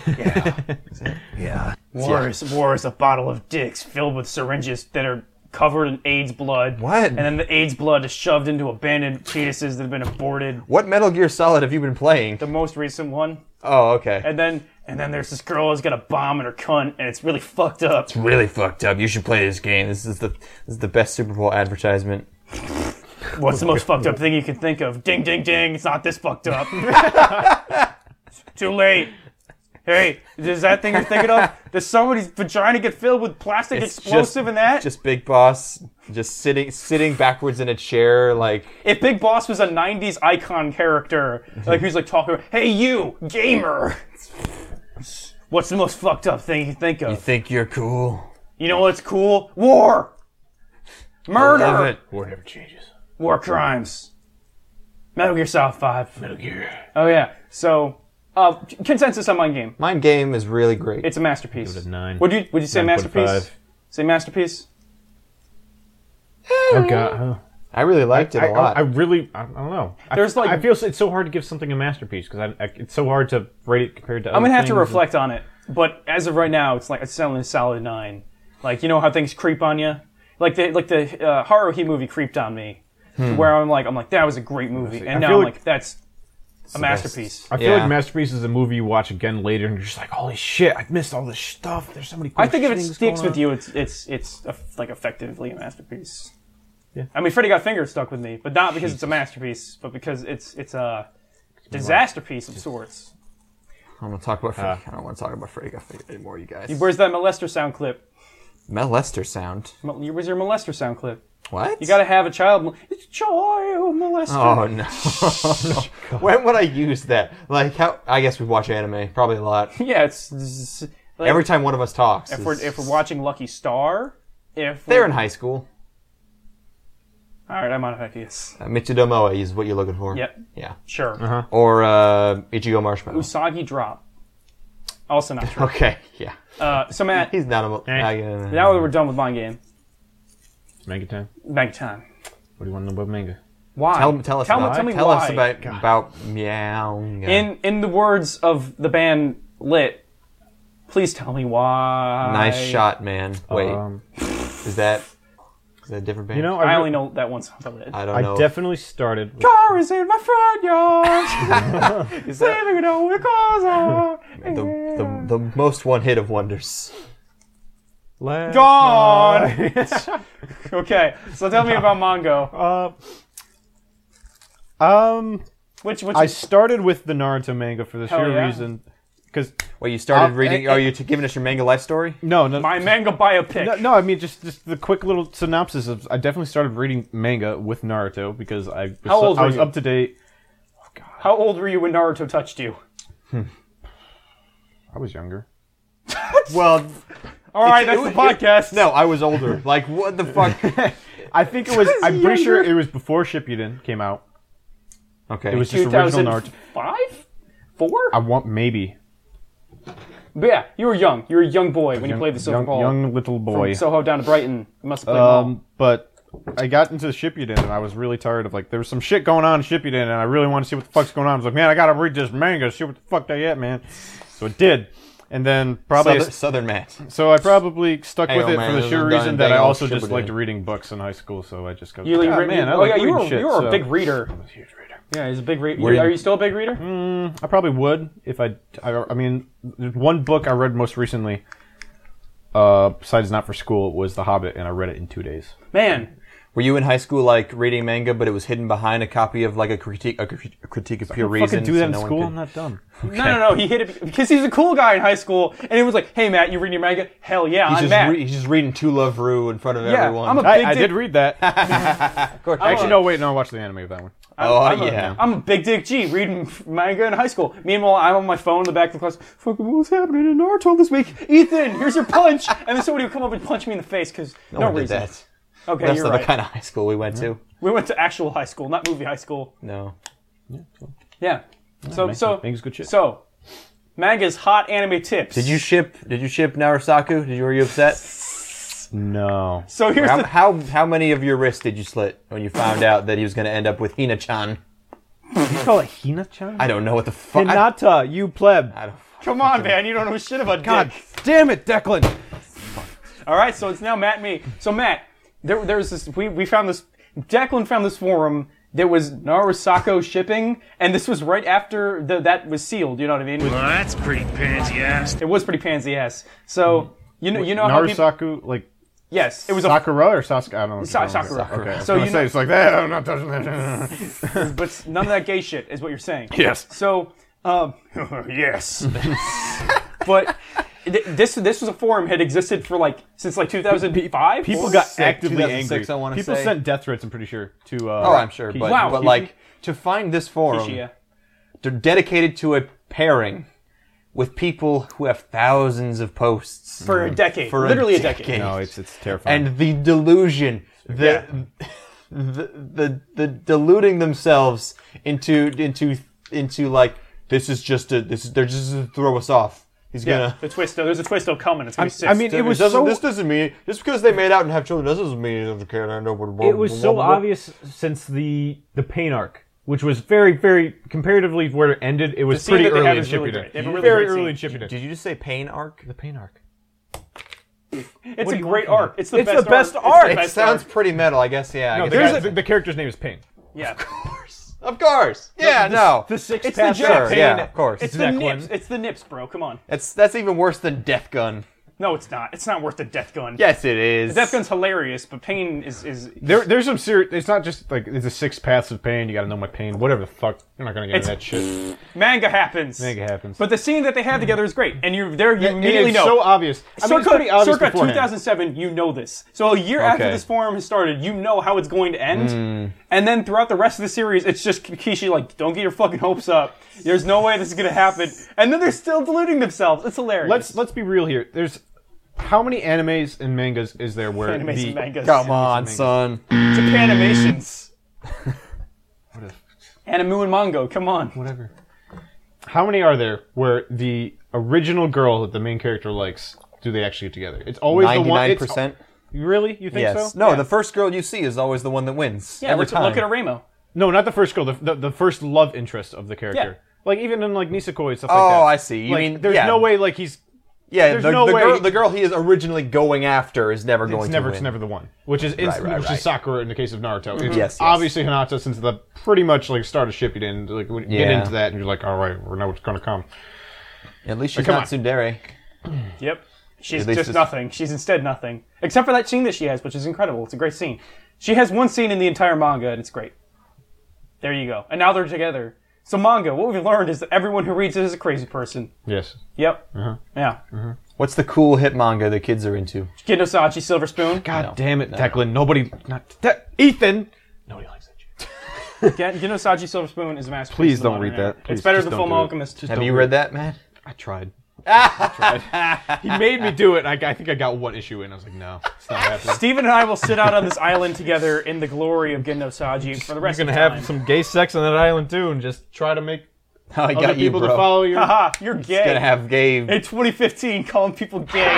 War is a bottle of dicks filled with syringes that are covered in AIDS blood. What? And then the AIDS blood is shoved into abandoned fetuses that have been aborted. What Metal Gear Solid have you been playing? The most recent one. Oh, okay. And then there's this girl who's got a bomb in her cunt, and it's really fucked up. Really fucked up. You should play this game. This is the best Super Bowl advertisement. What's the most fucked up thing you can think of? Ding, ding, ding. It's not this fucked up. Too late. Hey, is that thing you're thinking of? Does somebody's vagina get filled with plastic explosive in that? Just Big Boss, just sitting backwards in a chair, like. If Big Boss was a 90s icon character, like who's like talking, hey you, gamer! What's the most fucked up thing you can think You of? think you're cool? You know what's cool? War! Murder! Love it. War never changes. War crimes. Metal Gear Solid 5. Metal Gear. Oh yeah, so, consensus on my game. My game is really great. It's a masterpiece. Give it a 9. Would you say 9.5. masterpiece? Say masterpiece? Oh god. I really liked it a lot. I don't know. There's like- I feel it's so hard to give something a masterpiece because it's so hard to rate it compared to. I'm gonna have to reflect on it, but as of right now, it's only a solid 9. Like, you know how things creep on you, like the Haruhi movie creeped on me, to where I'm like that was a great movie, and I now feel I'm like- like that's a masterpiece. I feel Yeah. like masterpiece is a movie you watch again later and you're just like, holy shit, I missed all this stuff. There's so many. Cool I think if it things sticks going with on. you, it's like effectively a masterpiece. Yeah. I mean, Freddy Got Fingered stuck with me, but not because it's a masterpiece, but because it's a disaster piece of sorts. I don't want to talk about Freddy. I don't want to talk about Freddy Got Fingered anymore, you guys. Where's that molester sound clip? Mel Lester sound. Where's your molester sound clip? What? You gotta have a child. It's a child molester. Oh no! When would I use that? Like how? I guess we watch anime probably a lot. Yeah, it's like, Every time one of us talks, if we're watching Lucky Star, if they're in high school. all right, I'm out of ideas. Mitsudo Moe is what you're looking for. Yep, Yeah. sure. Or Ichigo Marshmallow. Usagi Drop, also not true. Okay. Yeah. So Matt, He's not a. now that we're done with my game, Manga time. bank time. What do you want to know about manga? Why? Tell us tell about, me tell why. us about meow. In the words of the band Lit, please tell me why. Nice shot, man. Wait, Um, is that a different band? you know, I only know that one song by Lit. I don't know. I definitely started. With, Car is in my front yard. Saving it all the cars are. The most one hit of wonders. Gone! Okay, so tell me about Mongo. Which I started with the Naruto manga for the Hell sheer yeah. reason because Well, you started reading. Are you giving us your manga life story? no, my manga biopic. no, I mean just the quick little synopsis of. I definitely started reading manga with Naruto because I How old were was you? up to date. How old were you when Naruto touched you? I was younger. Well, All right, that's the podcast. No, I was older. Like, what the fuck? I think it was. I'm pretty sure it was before Shippuden came out. Okay. It was just original Naruto. 2005? 4? I want maybe. But yeah, you were young. You were a young boy when you played the Silver young, Ball. young little boy. From Soho down to Brighton. You must have played ball. But I got into Shippuden and I was really tired of there was some shit going on in Shippuden and I really wanted to see what the fuck's going on. I was like, man, I gotta read this manga, see what the fuck they at, man. So it did. And then probably Southern Matt. so I probably stuck Hey, with old it man, for the this sheer is reason done that I dang also old just liked Shippuden. reading books in high school. So I just go. You "God, man, I like you reading shit." were a So- big reader. I was a huge reader. Yeah, he's a big reader. Were you- Are you still a big reader? I probably would if I mean, there's one book I read most recently, besides not for school, was The Hobbit, and I read it in 2 days. Man, Were you in high school reading manga, but it was hidden behind a copy of a critique of Pure Reason? Fucking do that in so no one school. could- I'm not dumb. no, he hit it because he's a cool guy in high school, and he was like, "Hey, Matt, you reading your manga? Hell yeah, I'm Matt." He's just reading To Love Ru in front of Yeah, everyone. I'm a big I dick. did read that. Of course. Actually, no, wait, no, I watched the anime of that one. yeah. I'm a big dick G reading manga in high school. Meanwhile, I'm on my phone in the back of the class. Fucking, what's happening in Naruto this week? Ethan, here's your punch. And then somebody would come up and punch me in the face because no one did reason. that. Okay, That's you're not right. the kind of high school we went to. We went to actual high school, not movie high school. No. Yeah. So Manga's good shit. So, manga's hot anime tips. Did you ship Narasaku? Were you upset? No. So here's the How many of your wrists did you slit when you found out that he was going to end up with Hina-chan? You call it Hina-chan? I don't know what the fuck. Hinata, you pleb. I don't. Come on, man, you don't know shit about God dick. damn it, Declan. All right, so it's now Matt and me. So Matt, there's this. We found this. Declan found this forum that was Narasako shipping, and this was right after that was sealed. You know what I mean? Well, that's pretty pansy-ass. It was pretty pansy ass. So you know how people. Narasaku, like Yes, it was a. Sakura or Sasuke? I don't know. Sakura. Okay. So So you you know- it's like that. I'm not touching that. But none of that gay shit is what you're saying. Yes. So, yes. But this was a forum had existed for since 2005. People got Sick. actively 2006, angry. I wanna People say. sent death threats. I'm pretty sure to. Oh, I'm sure, but Wow. to find this forum, Kishiya. they're dedicated to a pairing with people who have thousands of posts For a decade. Literally a decade. No, it's terrifying. and the delusion, the deluding themselves into this is just they're just to throw us off. He's gonna. The Twisto. There's a Twisto coming. It's gonna be sick. I mean, it was This doesn't mean just because they made out and have children. This doesn't mean it doesn't care. I know what. It was so obvious since the pain arc, which was very, very comparatively where it ended. It was scene pretty that they early have in is really Shippuden. great. They have a really Very great early in scene. Shippuden. Did you just say pain arc? The pain arc. it's a great arc. It's the It's best the best arc. arc. It's It the best sounds arc. pretty metal, I guess. Yeah. No, I there's guess the character's name is Pain. Yeah. Of course. Yeah. No. The six It's the paths Jack of Sure, pain. yeah, of course. It's That the one. nips. It's the nips, bro. Come on. That's even worse than Death Gun. No, it's not. It's not worth the Death Gun. Yes, it is. Death Gun's hilarious, but Pain is There's some serious. It's not just it's the 6 paths of pain. You got to know my pain. Whatever the fuck. You're not gonna get into that shit. manga happens. Manga happens. But the scene that they have together is great, and you immediately it's know. so obvious. I mean, it's pretty obvious circa beforehand. 2007, you know this. So a year after Okay. this forum has started, you know how it's going to end. And then throughout the rest of the series, it's just Kishi don't get your fucking hopes up. There's no way this is going to happen. And then they're still deluding themselves. It's hilarious. Let's be real here. There's how many animes and mangas is there where Animes the and mangas. Come on, son. Japanimations. Animu and Mongo, come on. whatever. How many are there where the original girl that the main character likes do they actually get together? It's always the one. 99%. Really? You think Yes. so? No, Yeah. the first girl you see is always the one that wins. Yeah, every look, time. look at Aremo. No, not the first girl. The first love interest of the character. Yeah. Like even in Nisekoi and stuff like that. Oh, I see. You Like, mean there's yeah. no way he's Yeah, there's the, no the way- girl, the girl he is originally going after is never going it's to never win. it's never the one. Which is right. Sakura in the case of Naruto. It's Yes, yes. obviously Hinata since the pretty much start of Shippuden. Like when you get Yeah. into that and you're like, all right, we know what's gonna come. At least she's come not tsundere. Yep. She's At least just this- nothing. She's instead nothing. Except for that scene that she has, which is incredible. It's a great scene. She has one scene in the entire manga, and it's great. There you go. And now they're together. So manga, what we've learned is that everyone who reads it is a crazy person. Yes. Yep. Yeah. What's the cool hit manga the kids are into? Kinosachi Silver Spoon. God damn it, Declan. Nobody... Ethan! Nobody likes that shit. Kinosachi Silver Spoon is a masterpiece. Please of the don't read modern era. that. Please, It's better just than don't Full do it. Alchemist. Have you read that, Matt? I tried. He made me do it. I think I got one issue in. I was like, no, it's not happening. Steven and I will sit out on this island together in the glory of Kinosachi for the rest You're of gonna the time. have some gay sex on that island too, and just try to make Oh, I other got you, people bro. to follow your. Haha, you're gay. Gonna have gay. In 2015, calling people gay.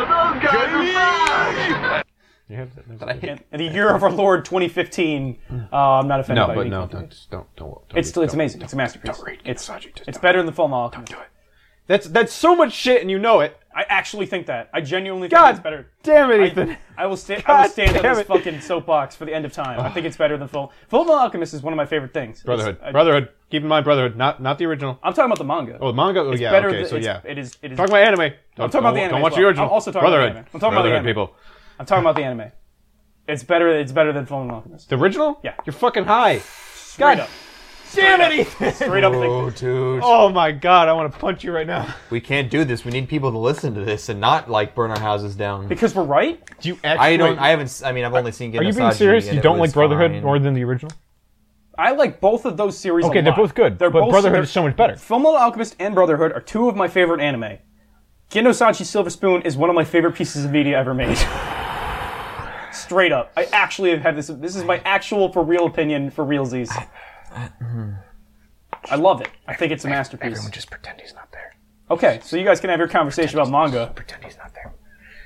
You have that. In the year of our Lord 2015, I'm not offended No, by but any no, content. don't. It's amazing. It's a masterpiece. It's better than Full Alchemist. Don't do it. That's so much shit, and you know it. I actually think that. I genuinely think God it's better. damn it, Ethan. I will stand God on damn this it. fucking soapbox for the end of time. I think it's better than Full Alchemist is one of my favorite things. Brotherhood. It's- Brotherhood. Keep in mind Brotherhood, not the original. I'm talking about the manga. Oh, the manga. Oh, It's yeah. better Okay, than, so it's- yeah. It is. Talk about anime. I'm talking about the anime. Don't as watch well. the original. I'm also talking about the Brotherhood. anime. I'm talking about the Brotherhood, anime. people. I'm talking about the anime. It's better than Full Alchemist. The original? Yeah. You're fucking high. Straight up. Damn it, Ethan. Straight up. Oh, dude. Oh my god, I want to punch you right now. We can't do this. We need people to listen to this and not like burn our houses down. Because we're right. Do you actually? I've only seen Genosaji. Are you being serious? and You it don't was like Brotherhood fine. more than the original? I like both of those series. Okay, a they're lot. both good, They're but both, Brotherhood they're- is so much better. Fullmetal Alchemist and Brotherhood are two of my favorite anime. Genosachi Silver Spoon is one of my favorite pieces of media ever made. Straight up. I actually have this. This is my actual, for real opinion, for realsies. I love it. I think it's a masterpiece. Everyone just pretend he's not there. Okay, so you guys can have your conversation about manga. Pretend he's not there.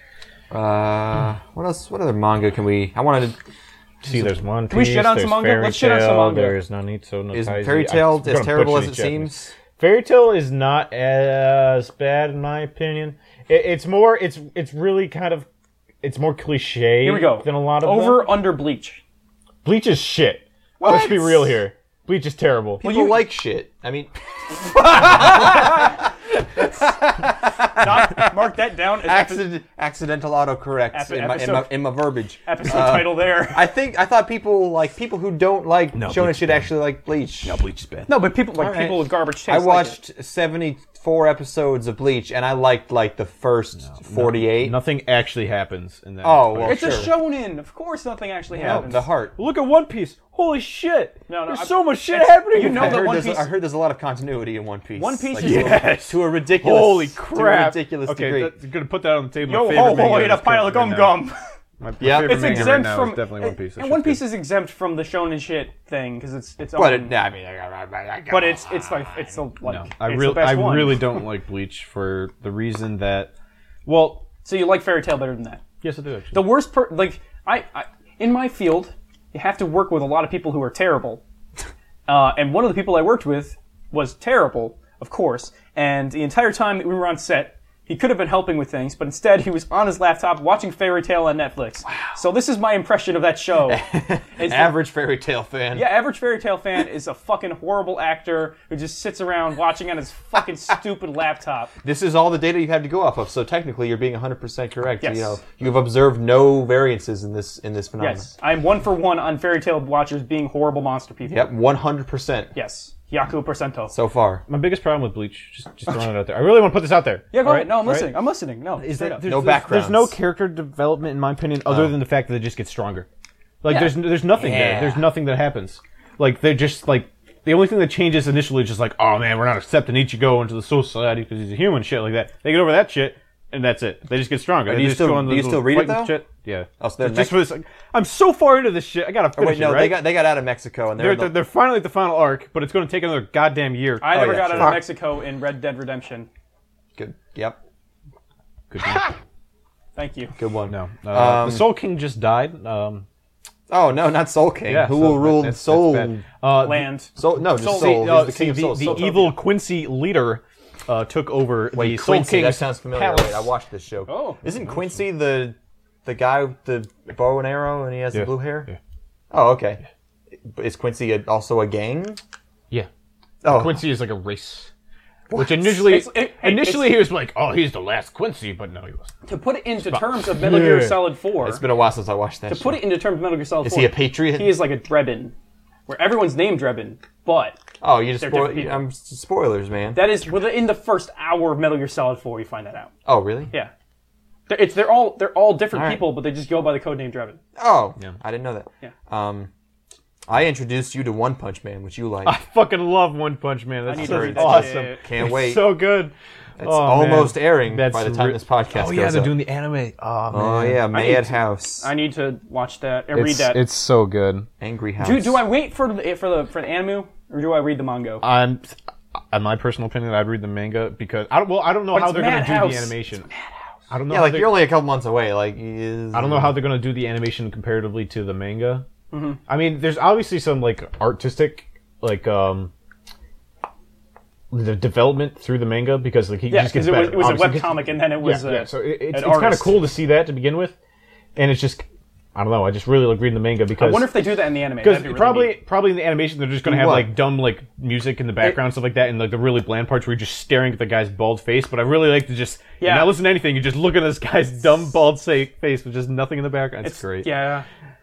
What else? What other manga can we? I wanted to. See, there's One Piece. we shit on there's some manga? Fairy Let's shit on some Tale, manga. There's Nanitsu no Is Taizai. Fairy Tale I'm as gonna terrible butcher as these it Japanese. seems? Fairy Tale is not as bad in my opinion. It's more. It's really kind of. It's more cliche. Here we go. Than a lot of Over them. under Bleach. Bleach is shit. Let's be real here. Bleach is terrible. People like shit. I mean, Mark that down as accidental autocorrects in my verbiage. episode title there. I thought people who don't like Bleach shonen is should bad. actually like Bleach. No, Bleach is bad. No, but people like Alright. people with garbage taste. I like it. watched 74 episodes of Bleach, and I liked like the first 48. Nothing actually happens in that. Oh, well, It's sure. a shonen. Of course, nothing actually No, happens. the heart. Look at One Piece. Holy shit! No, There's I- so much shit it's- happening. you in know that. that One I Piece- heard there's a lot of continuity in One Piece. One Piece Like, is Yes. to a ridiculous. Holy To a crap! ridiculous Okay, degree. that's gonna put that on the table. Yo My ho favorite ho! manga Eat a is pile of currently gum right now. gum. My Yep. favorite It's manga exempt right now from is definitely One Piece. That and One shit's Piece good. is exempt from the shonen shit thing because it's But own. I mean, But it's like it's the like No, it's I the best one. really don't like Bleach for the reason that, well, So you like Fairy Tale better than that? yes, I do actually. The worst like I in my field, you have to work with a lot of people who are terrible. And one of the people I worked with was terrible, of course. And the entire time that we were on set, he could have been helping with things, but instead he was on his laptop watching Fairy Tale on Netflix. Wow. So this is my impression of that show. It's average Fairy Tale fan. Yeah, average Fairy Tale fan is a fucking horrible actor who just sits around watching on his fucking stupid laptop. This is all the data you have to go off of, so technically you're being 100% correct. Yes. You know, you've observed no variances in this phenomenon. Yes, I'm 1 for 1 on Fairy Tale watchers being horrible monster people. Yep, 100% Yes, Yaku percento. so far. My biggest problem with Bleach, just throwing it out there. I really want to put this out there. Yeah, go all ahead. No, I'm All listening. I'm listening. No, Is straight that up. there's, No there's backgrounds. no character development, in my opinion, other than the fact that they just get stronger. Like Yeah. there's nothing there. Yeah. There's nothing that happens. Like they're just like the only thing that changes initially is just like, oh man, we're not accepting Ichigo into the society because he's a human, shit like that. They get over that shit, and that's it. They just get stronger. Do They you just still- go on do you the still read it, fighting though? Shit. Yeah. Oh, so they're just next- for this, like, I'm so far into this shit. I gotta Oh, finish wait, no, it, right? they got out of Mexico, and They're finally at the final arc, but it's going to take another goddamn year. I never yeah, got sure. out of Mexico in Red Dead Redemption. good. Yep, Good one. Thank you. good one. No, the Soul King just died. Oh no, not Soul King. Yeah, Who so will rule that's Soul? bad. Land. Soul? No, just Soul. Soul. He's the king of the, Souls. the Soul. evil Quincy leader took over Wait, the Soul Quincy. King's That sounds familiar. palace. Wait, I watched this show. Oh. Isn't Quincy the guy with the bow and arrow, and he has Yeah. the blue hair? Yeah. Oh, okay. Is Quincy also a gang? Yeah. Oh, Quincy is like a race. Which initially, It's- he was like, "Oh, he's the last Quincy," but no, he wasn't. To put it into terms of Metal Gear Yeah. Solid 4, It's been a while since I watched that. to put it into terms of Metal Gear Solid Is 4, he a patriot? he is like a Drebin, where everyone's named Drebin, but Oh, you just They're spoil. different people. I'm spoilers, man. that is within the first hour of Metal Gear Solid 4 you find that out. Oh, really? Yeah. They're all different All right. people, but they just go by the codename Drebin. Oh, I didn't know that. Yeah. I introduced you to One Punch Man, which you like. I fucking love One Punch Man. I need That's to so read that awesome. shit. Can't wait. So good. It's Oh, almost man. airing That's by the time re- this podcast Oh goes yeah, they're up. doing the anime. Oh man. Oh yeah, need to- Madhouse. I need to watch that and read that. It's so good. Angry House. Do I wait for the anime or do I read the manga? In my personal opinion, I'd read the manga because I don't know But how it's they're going to do Madhouse. the animation. I don't know. Yeah, how like they- you're only a couple months away. Like, I don't know how they're going to do the animation comparatively to the manga. Mm-hmm. I mean, there's obviously some like artistic, like the development through the manga because like he Yeah, just gets because better. it was a obviously, webcomic and then it was yeah. So it's an kind of artist. cool to see that to begin with, and it's just I don't know. I just really like reading the manga because I wonder if they do that in the anime. because That'd be really neat. probably in the animation they're just going to have what? like dumb like music in the background stuff like that and like the really bland parts where you're just staring at the guy's bald face. But I really like to just not listen to anything. You just look at this guy's dumb bald face with just nothing in the background. It's great. Yeah,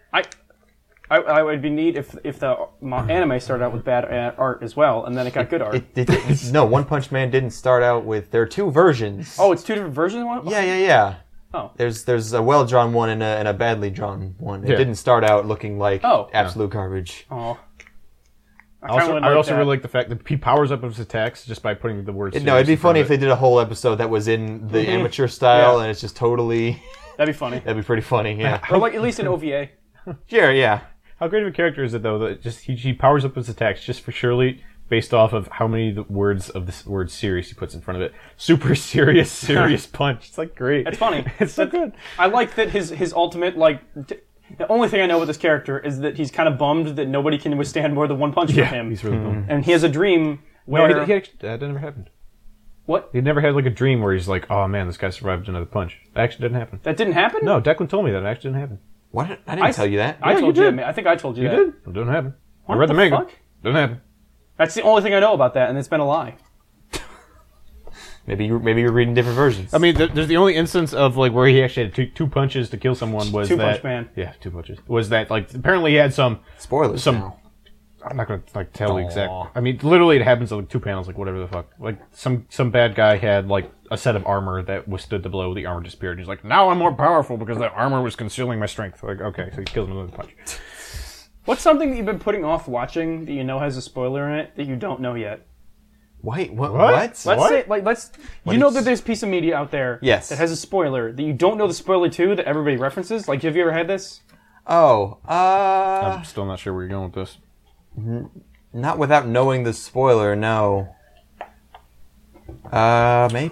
I would be neat if the anime started out with bad art as well, and then it got good art. No, One Punch Man didn't start out with. There are two versions. Oh, it's two different versions of one? Yeah. Oh. There's a well drawn one and a badly drawn one. It Yeah. didn't start out looking like Oh. absolute garbage. Oh. I also really like the fact that he powers up his attacks just by putting the words. No, it'd be funny if they did a whole episode that was in the amateur style Yeah. and it's just totally. That'd be funny. That'd be pretty funny. Yeah. Or like at least an OVA. Sure. Yeah. How great of a character is it though that just he powers up his attacks just for surely based off of how many words of this word serious he puts in front of it. Super serious punch. It's like great. It's funny. It's so good. I like that his ultimate like. The only thing I know about this character is that he's kind of bummed that nobody can withstand more than one punch from him. He's really cool. And he has a dream where No, he actually, that never happened. what? He never had like a dream where he's like, oh man, this guy survived another punch. That actually didn't happen. That didn't happen? No, Declan told me that. It actually didn't happen. What? I didn't tell you that. I Yeah, told you you. did. I think I told you, You that. did? It didn't happen. What I read the manga. fuck? Didn't happen. That's the only thing I know about that, and it's been a lie. Maybe you're reading different versions. I mean, there's the only instance of like where he actually had two punches to kill someone was Two that. Punch Man. Yeah, 2 punches. Was that like apparently he had some. Spoilers. some- now. I'm not gonna like tell the exact. I mean, literally, it happens in like 2 panels, like whatever the fuck. Like some bad guy had like a set of armor that withstood the blow. The armor disappeared. He's like, now I'm more powerful because that armor was concealing my strength. Like, okay, so he kills him with a punch. What's something that you've been putting off watching that you know has a spoiler in it that you don't know yet? Wait, what? Let's What? say, like, you know that there's a piece of media out there Yes. that has a spoiler that you don't know the spoiler to that everybody references. Like, have you ever had this? Oh, I'm still not sure where you're going with this. not without knowing the spoiler. No. Maybe.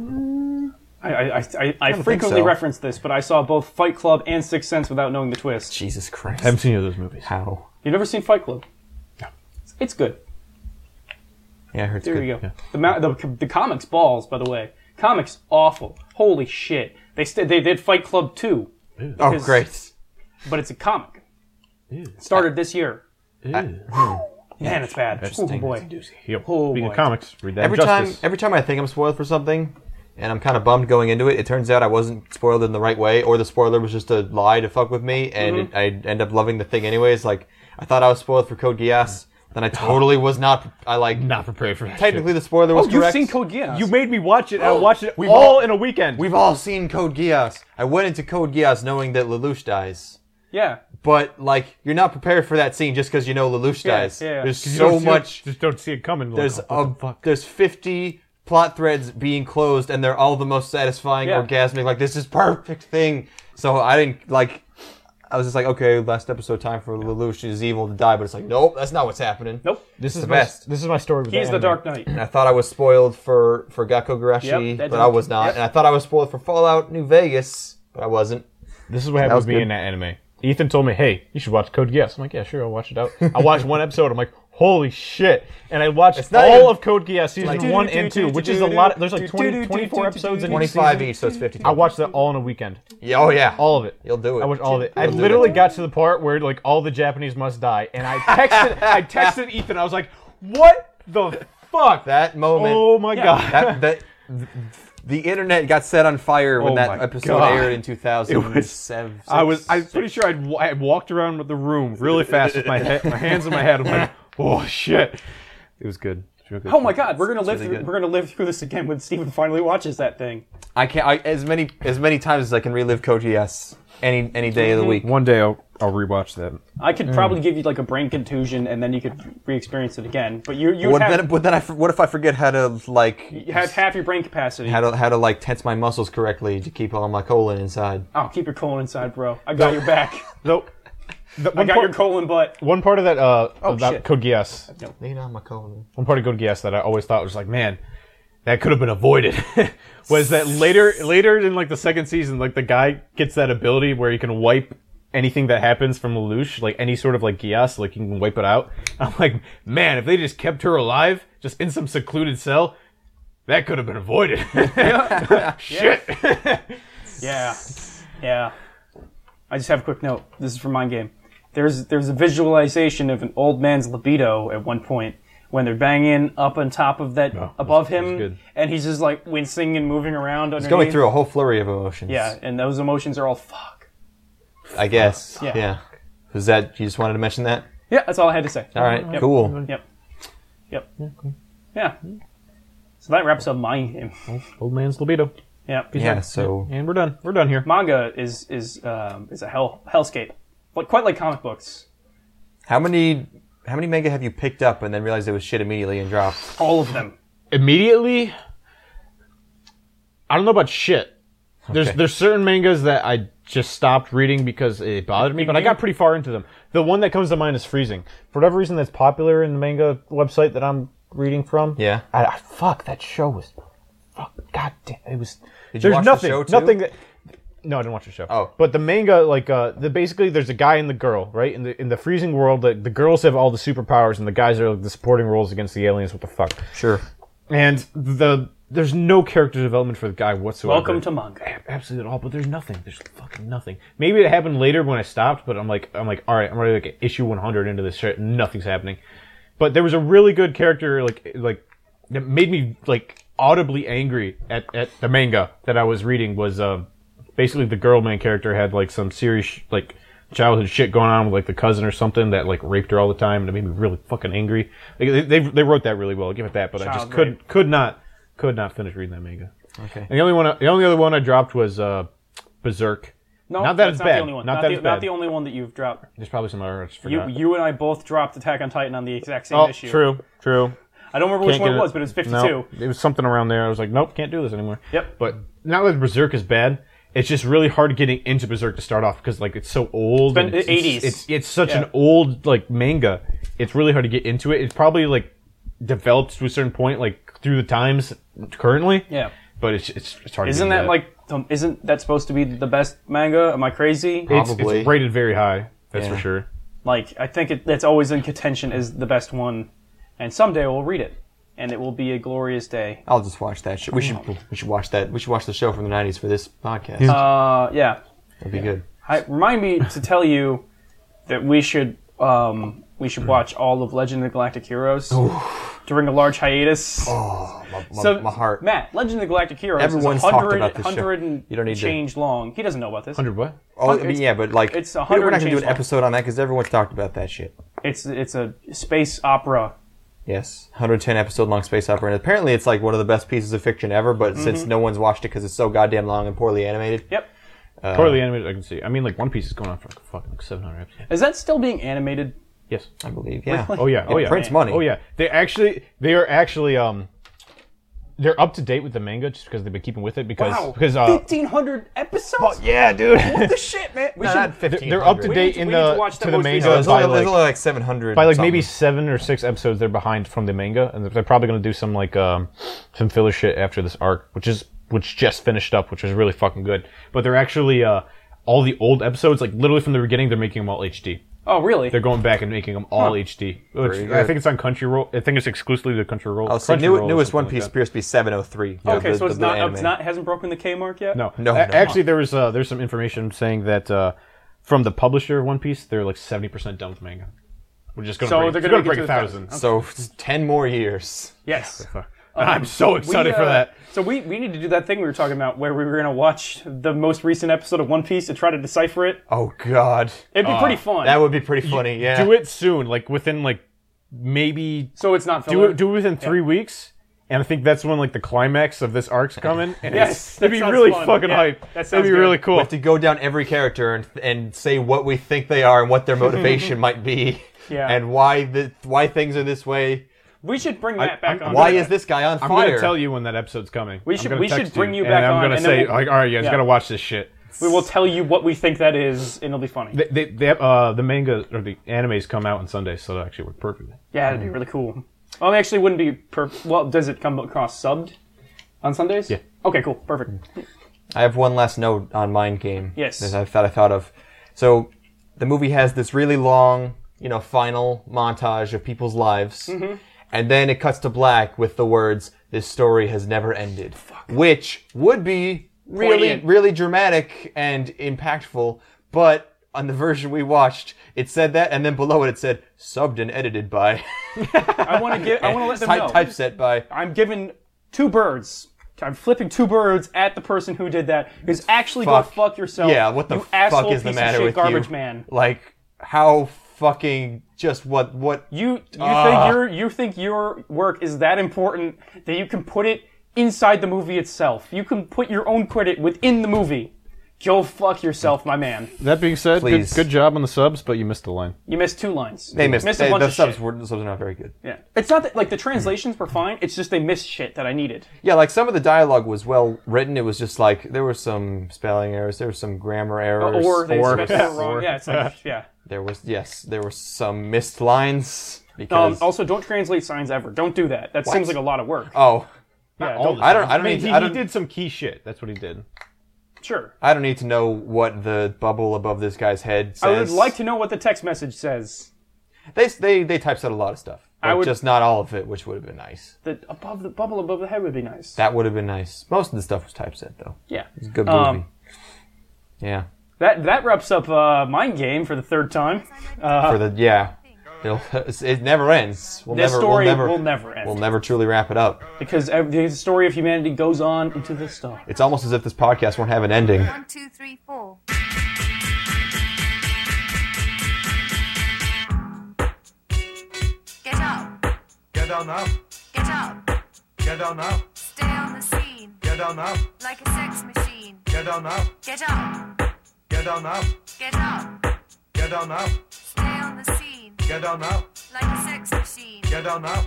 I think frequently so. reference this, but I saw both Fight Club and Sixth Sense without knowing the twist. Jesus Christ. I haven't seen any of those movies. How? You've never seen Fight Club? No. It's good. Yeah, I heard it's There good. you go. The comics balls, by the way. Comics awful. Holy shit. They did Fight Club 2. Oh, Because- great. But it's a comic. Started this year. Man, it's bad. Oh boy. Yep. Oh, Speaking boy. of comics, read that. Every time I think I'm spoiled for something, and I'm kind of bummed going into it, it turns out I wasn't spoiled in the right way, or the spoiler was just a lie to fuck with me, and I end up loving the thing anyways. Like, I thought I was spoiled for Code Geass, then I totally was not. not prepared for that. Technically, the spoiler was Oh, you've correct. seen Code Geass. You made me watch it. I watched it We've all all- in a weekend. We've all seen Code Geass. I went into Code Geass knowing that Lelouch dies. Yeah. But, like, you're not prepared for that scene just because you know Lelouch Yeah, dies. yeah. There's You don't so see much. it, just don't see it coming. There's like, what the fuck? there's 50 plot threads being closed, and they're all the most satisfying, Yeah. orgasmic. Like, this is perfect thing. So I didn't like. I was just like, okay, last episode, time for Lelouch is evil to die, but it's like, nope, that's not what's happening. Nope. This is the my best. This is my story. With He's the anime. Dark Knight. And I thought I was spoiled for Gakko Garashi, Yep, that but I didn't- was not. yep. And I thought I was spoiled for Fallout New Vegas, but I wasn't. This is what happened That was with me good. in that anime. Ethan told me, "Hey, you should watch Code Geass." I'm like, "Yeah, sure, I'll watch it out." I watched one episode. I'm like, "Holy shit!" And I watched not all even- of Code Geass season 1 and 2, which is a lot. There's like 24 episodes in each 25 season. each, so it's 52. I watched that all in a weekend. Yeah, oh yeah. All of it. You'll do it. I watched all of it. I You'll do literally it. got to the part where like all the Japanese must die, and I texted Ethan. I was like, "What the fuck! That moment. Oh my god. The internet got set on fire when Oh that my episode God. aired in 2007. I'm pretty sure I walked around with the room really fast with my hands in my head. I'm like, oh shit. It was good. Oh my God, we're gonna live really through. good. We're gonna live through this again when Steven finally watches that thing. I can't. As many times as I can relive Code Geass any day of the week. One day I'll rewatch that. I could probably give you like a brain contusion, and then you could re-experience it again. But you What if I forget how to you have half your brain capacity. how to like tense my muscles correctly to keep all my colon inside? Oh, keep your colon inside, bro. I got your back. Though, I got your colon butt. one part of that about shit. Code Geass. Lean on my colon. One part of Code Geass that I always thought was like, man, that could have been avoided. Was that later in like the second season, like the guy gets that ability where he can wipe anything that happens from Lelouch, like any sort of like Geass, like you can wipe it out. I'm like, man, if they just kept her alive, just in some secluded cell, that could have been avoided. Shit. Yeah. I just have a quick note. This is from Mind Game. There's a visualization of an old man's libido at one point when they're banging up on top of that above that's him, good. and he's just like wincing and moving around underneath. He's going through a whole flurry of emotions. Yeah, and those emotions are all fuck. I guess. Yeah. Yeah. Was that you just wanted to mention that? Yeah, that's all I had to say. All right. Cool. Yep. Yeah. So that wraps up Mind Game. Old man's libido. Yeah. Yeah. So And we're done. We're done here. Manga is a hellscape, but quite like comic books. how many manga have you picked up and then realized it was shit immediately and dropped? All of them. Immediately, I don't know about shit. There's certain mangas that I just stopped reading because it bothered me, but I got pretty far into them. The one that comes to mind is Freezing. For whatever reason, that's popular in the manga website that I'm reading from. Yeah. Fuck, that show was... Fuck, goddamn, it was... Did you There's watch nothing, the show too? nothing that... No, I didn't watch the show. Oh. But the manga, like, basically there's a guy and the girl, right? In the Freezing world, the girls have all the superpowers and the guys are like, the supporting roles against the aliens. What the fuck? Sure. And there's no character development for the guy whatsoever. Welcome to manga. Absolutely at all, but there's nothing. There's fucking nothing. Maybe it happened later when I stopped, but I'm like, all right, I'm already like issue 100 into this shit. Nothing's happening. But there was a really good character, like that made me like audibly angry at the manga that I was reading. Was basically the girl main character had like some serious like childhood shit going on with like the cousin or something that like raped her all the time, and it made me really fucking angry. Like, they wrote that really well. I'll give it that, but I just could not finish reading that manga. Okay. And the only other one I dropped was Berserk. No, Not that that's it's not bad. the only one. Not that it's not bad. the only one that you've dropped. There's probably some other I just forgot. You and I both dropped Attack on Titan on the exact same Oh, issue. true. I don't remember which Can't one get it was, but it was 52. No, it was something around there. I was like, nope, can't do this anymore. Yep. But not that Berserk is bad. It's just really hard getting into Berserk to start off because like it's so old. It's been and 80s. It's such an old like manga. It's really hard to get into it. It's probably like developed to a certain point like through the times currently. Yeah. But it's hard. Isn't to get that into like isn't that supposed to be the best manga? Am I crazy? Probably. It's rated very high. That's Yeah. for sure. Like I think that's always in contention as the best one, and someday we'll read it, and it will be a glorious day. I'll just watch that shit. We should watch that. We should watch the show from the 90s for this podcast. Yeah. That'd be good. Remind me to tell you that we should watch all of Legend of the Galactic Heroes during a large hiatus. My heart. Matt, Legend of the Galactic Heroes Everyone's is talked about this show. 100 and You don't need to- change long. He doesn't know about this. 100 what? Oh, I mean, yeah, but like, it's we're 100 not going to do change an long. episode on that because everyone's talked about that shit. It's a space opera. Yes, 110 episode long space opera, and apparently it's like one of the best pieces of fiction ever. But since no one's watched it because it's so goddamn long and poorly animated, Yep. Poorly animated, I can see. I mean, like One Piece is going on for like fucking like 700 episodes. Is that still being animated? Yes. I believe, yeah. Really? Oh yeah. Oh It yeah. prints money. Oh yeah. They are actually they're up to date with the manga just because they've been keeping with it because 1,500 episodes? yeah, dude. What the shit, man? We No, should. not 15. They're up to date we in need to the watch that to the most manga recent There's by only, like like 700. by like something. maybe 7 or 6 episodes. They're behind from the manga, and they're probably going to do some like some filler shit after this arc, which just finished up, which was really fucking good. But they're actually all the old episodes, like literally from the beginning, they're making them all HD. Oh, really? They're going back and making them all HD. Which Very I good. think it's on Crunchyroll. I think it's exclusively the Crunchyroll. Oh, so Crunchyroll or newest something One Piece like appears to be 703. Okay, the- so it's the not. anime. It's not. Hasn't broken the K mark yet. that. No. Actually, there's some information saying that from the publisher of One Piece, they're like 70% done with manga. We're just going So to they're break, gonna break make it to 1,000. So it's 10 more years. Yes. I'm so excited for that. So we need to do that thing we were talking about where we were going to watch the most recent episode of One Piece and try to decipher it. Oh God, It'd be pretty fun. that would be pretty funny. Yeah. Do it soon, like within like maybe so it's not do filler. it within 3 weeks. And I think that's when like the climax of this arc's coming. And Yes, that'd that be sounds really fun. fucking Yeah, hype. that That'd sounds be good. really We cool. have to go down every character and say what we think they are and what their motivation might be, Yeah. and why things are this way. We should bring Matt back on. Why is this guy on I'm fire? going to tell you when that episode's coming. We I'm should- gonna we should text bring you and back I'm on, gonna and say, then we'll- like, all right, you guys yeah. got to watch this shit. We will tell you what we think that is, and it'll be funny. The manga or the animes come out on Sunday, so that actually work perfectly. Yeah, it'd be really cool. Well, it actually wouldn't be well, does it come across subbed on Sundays? Yeah. Okay, cool. Perfect. I have one last note on Mind Game. Yes. That I thought of. So the movie has this really long, final montage of people's lives, and then it cuts to black with the words, "This story has never ended," which would be really, Poignant. really dramatic and impactful. But on the version we watched, it said that, and then below it said, "Subbed and edited by." I want to let them know. Typeset by. I'm giving 2 birds. I'm flipping 2 birds at the person who did that. Who's actually go Fuck. fuck yourself. Yeah, what the you fuck asshole is the piece matter of shit with garbage you? man. Like, how fucking just what? You think your work is that important that you can put it inside the movie itself. You can put your own credit within the movie. Go fuck yourself, my man. That being said, Please. good job on the subs, but you missed the line. You missed 2 lines. They missed. a bunch The of subs shit. were not very good. Yeah. It's not that, like, the translations were fine. It's just they missed shit that I needed. Yeah, like some of the dialogue was well written. It was just like there were some spelling errors, there were some grammar errors, Or they spelled it wrong. Or. Yeah, it's like, yeah. there were some missed lines because Also, don't translate signs ever. Don't do that. That seems like a lot of work. oh, Yeah, All don't- the I don't- time. I don't mean, need- he, I don't- he did some key shit. That's what he did. Sure. I don't need to know what the bubble above this guy's head says. I would like to know what the text message says. They typeset a lot of stuff, but would- just not all of it, which would have been nice. The bubble above the head would be nice. That would have been nice. Most of the stuff was typeset though. Yeah. It's a good movie. Yeah. That wraps up Mind Game for the 3rd time. For the it never ends. This story will never end. We'll never truly wrap it up. Because the story of humanity goes on into the stars. It's almost as if this podcast won't have an ending. 1, 2, 3, 4. Get up. Get on up, Get up. get on up, Stay on the scene. get on up, Like a sex machine. get on up, Get up. get on up, Get up. get on up, Stay on the scene. get on up, Like a sex machine. get on up.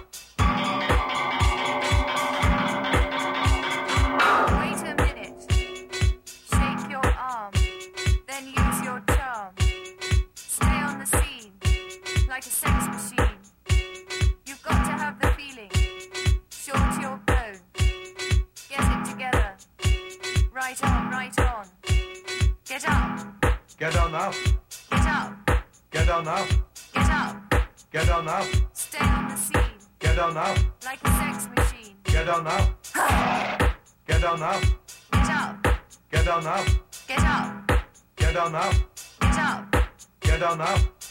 Wait a minute. Shake your arm. Then use your charm. Stay on the scene. Like a sex machine. You've got to have the feeling. Short your bone. Get it together. Right on, right on. Get up. Get on up, Get up. get on up, Get up. get on up, Stay on the scene. get on up, Like a sex machine. get on up, get on up, Get up. get on up, Get up. get on up, Get up. get on up,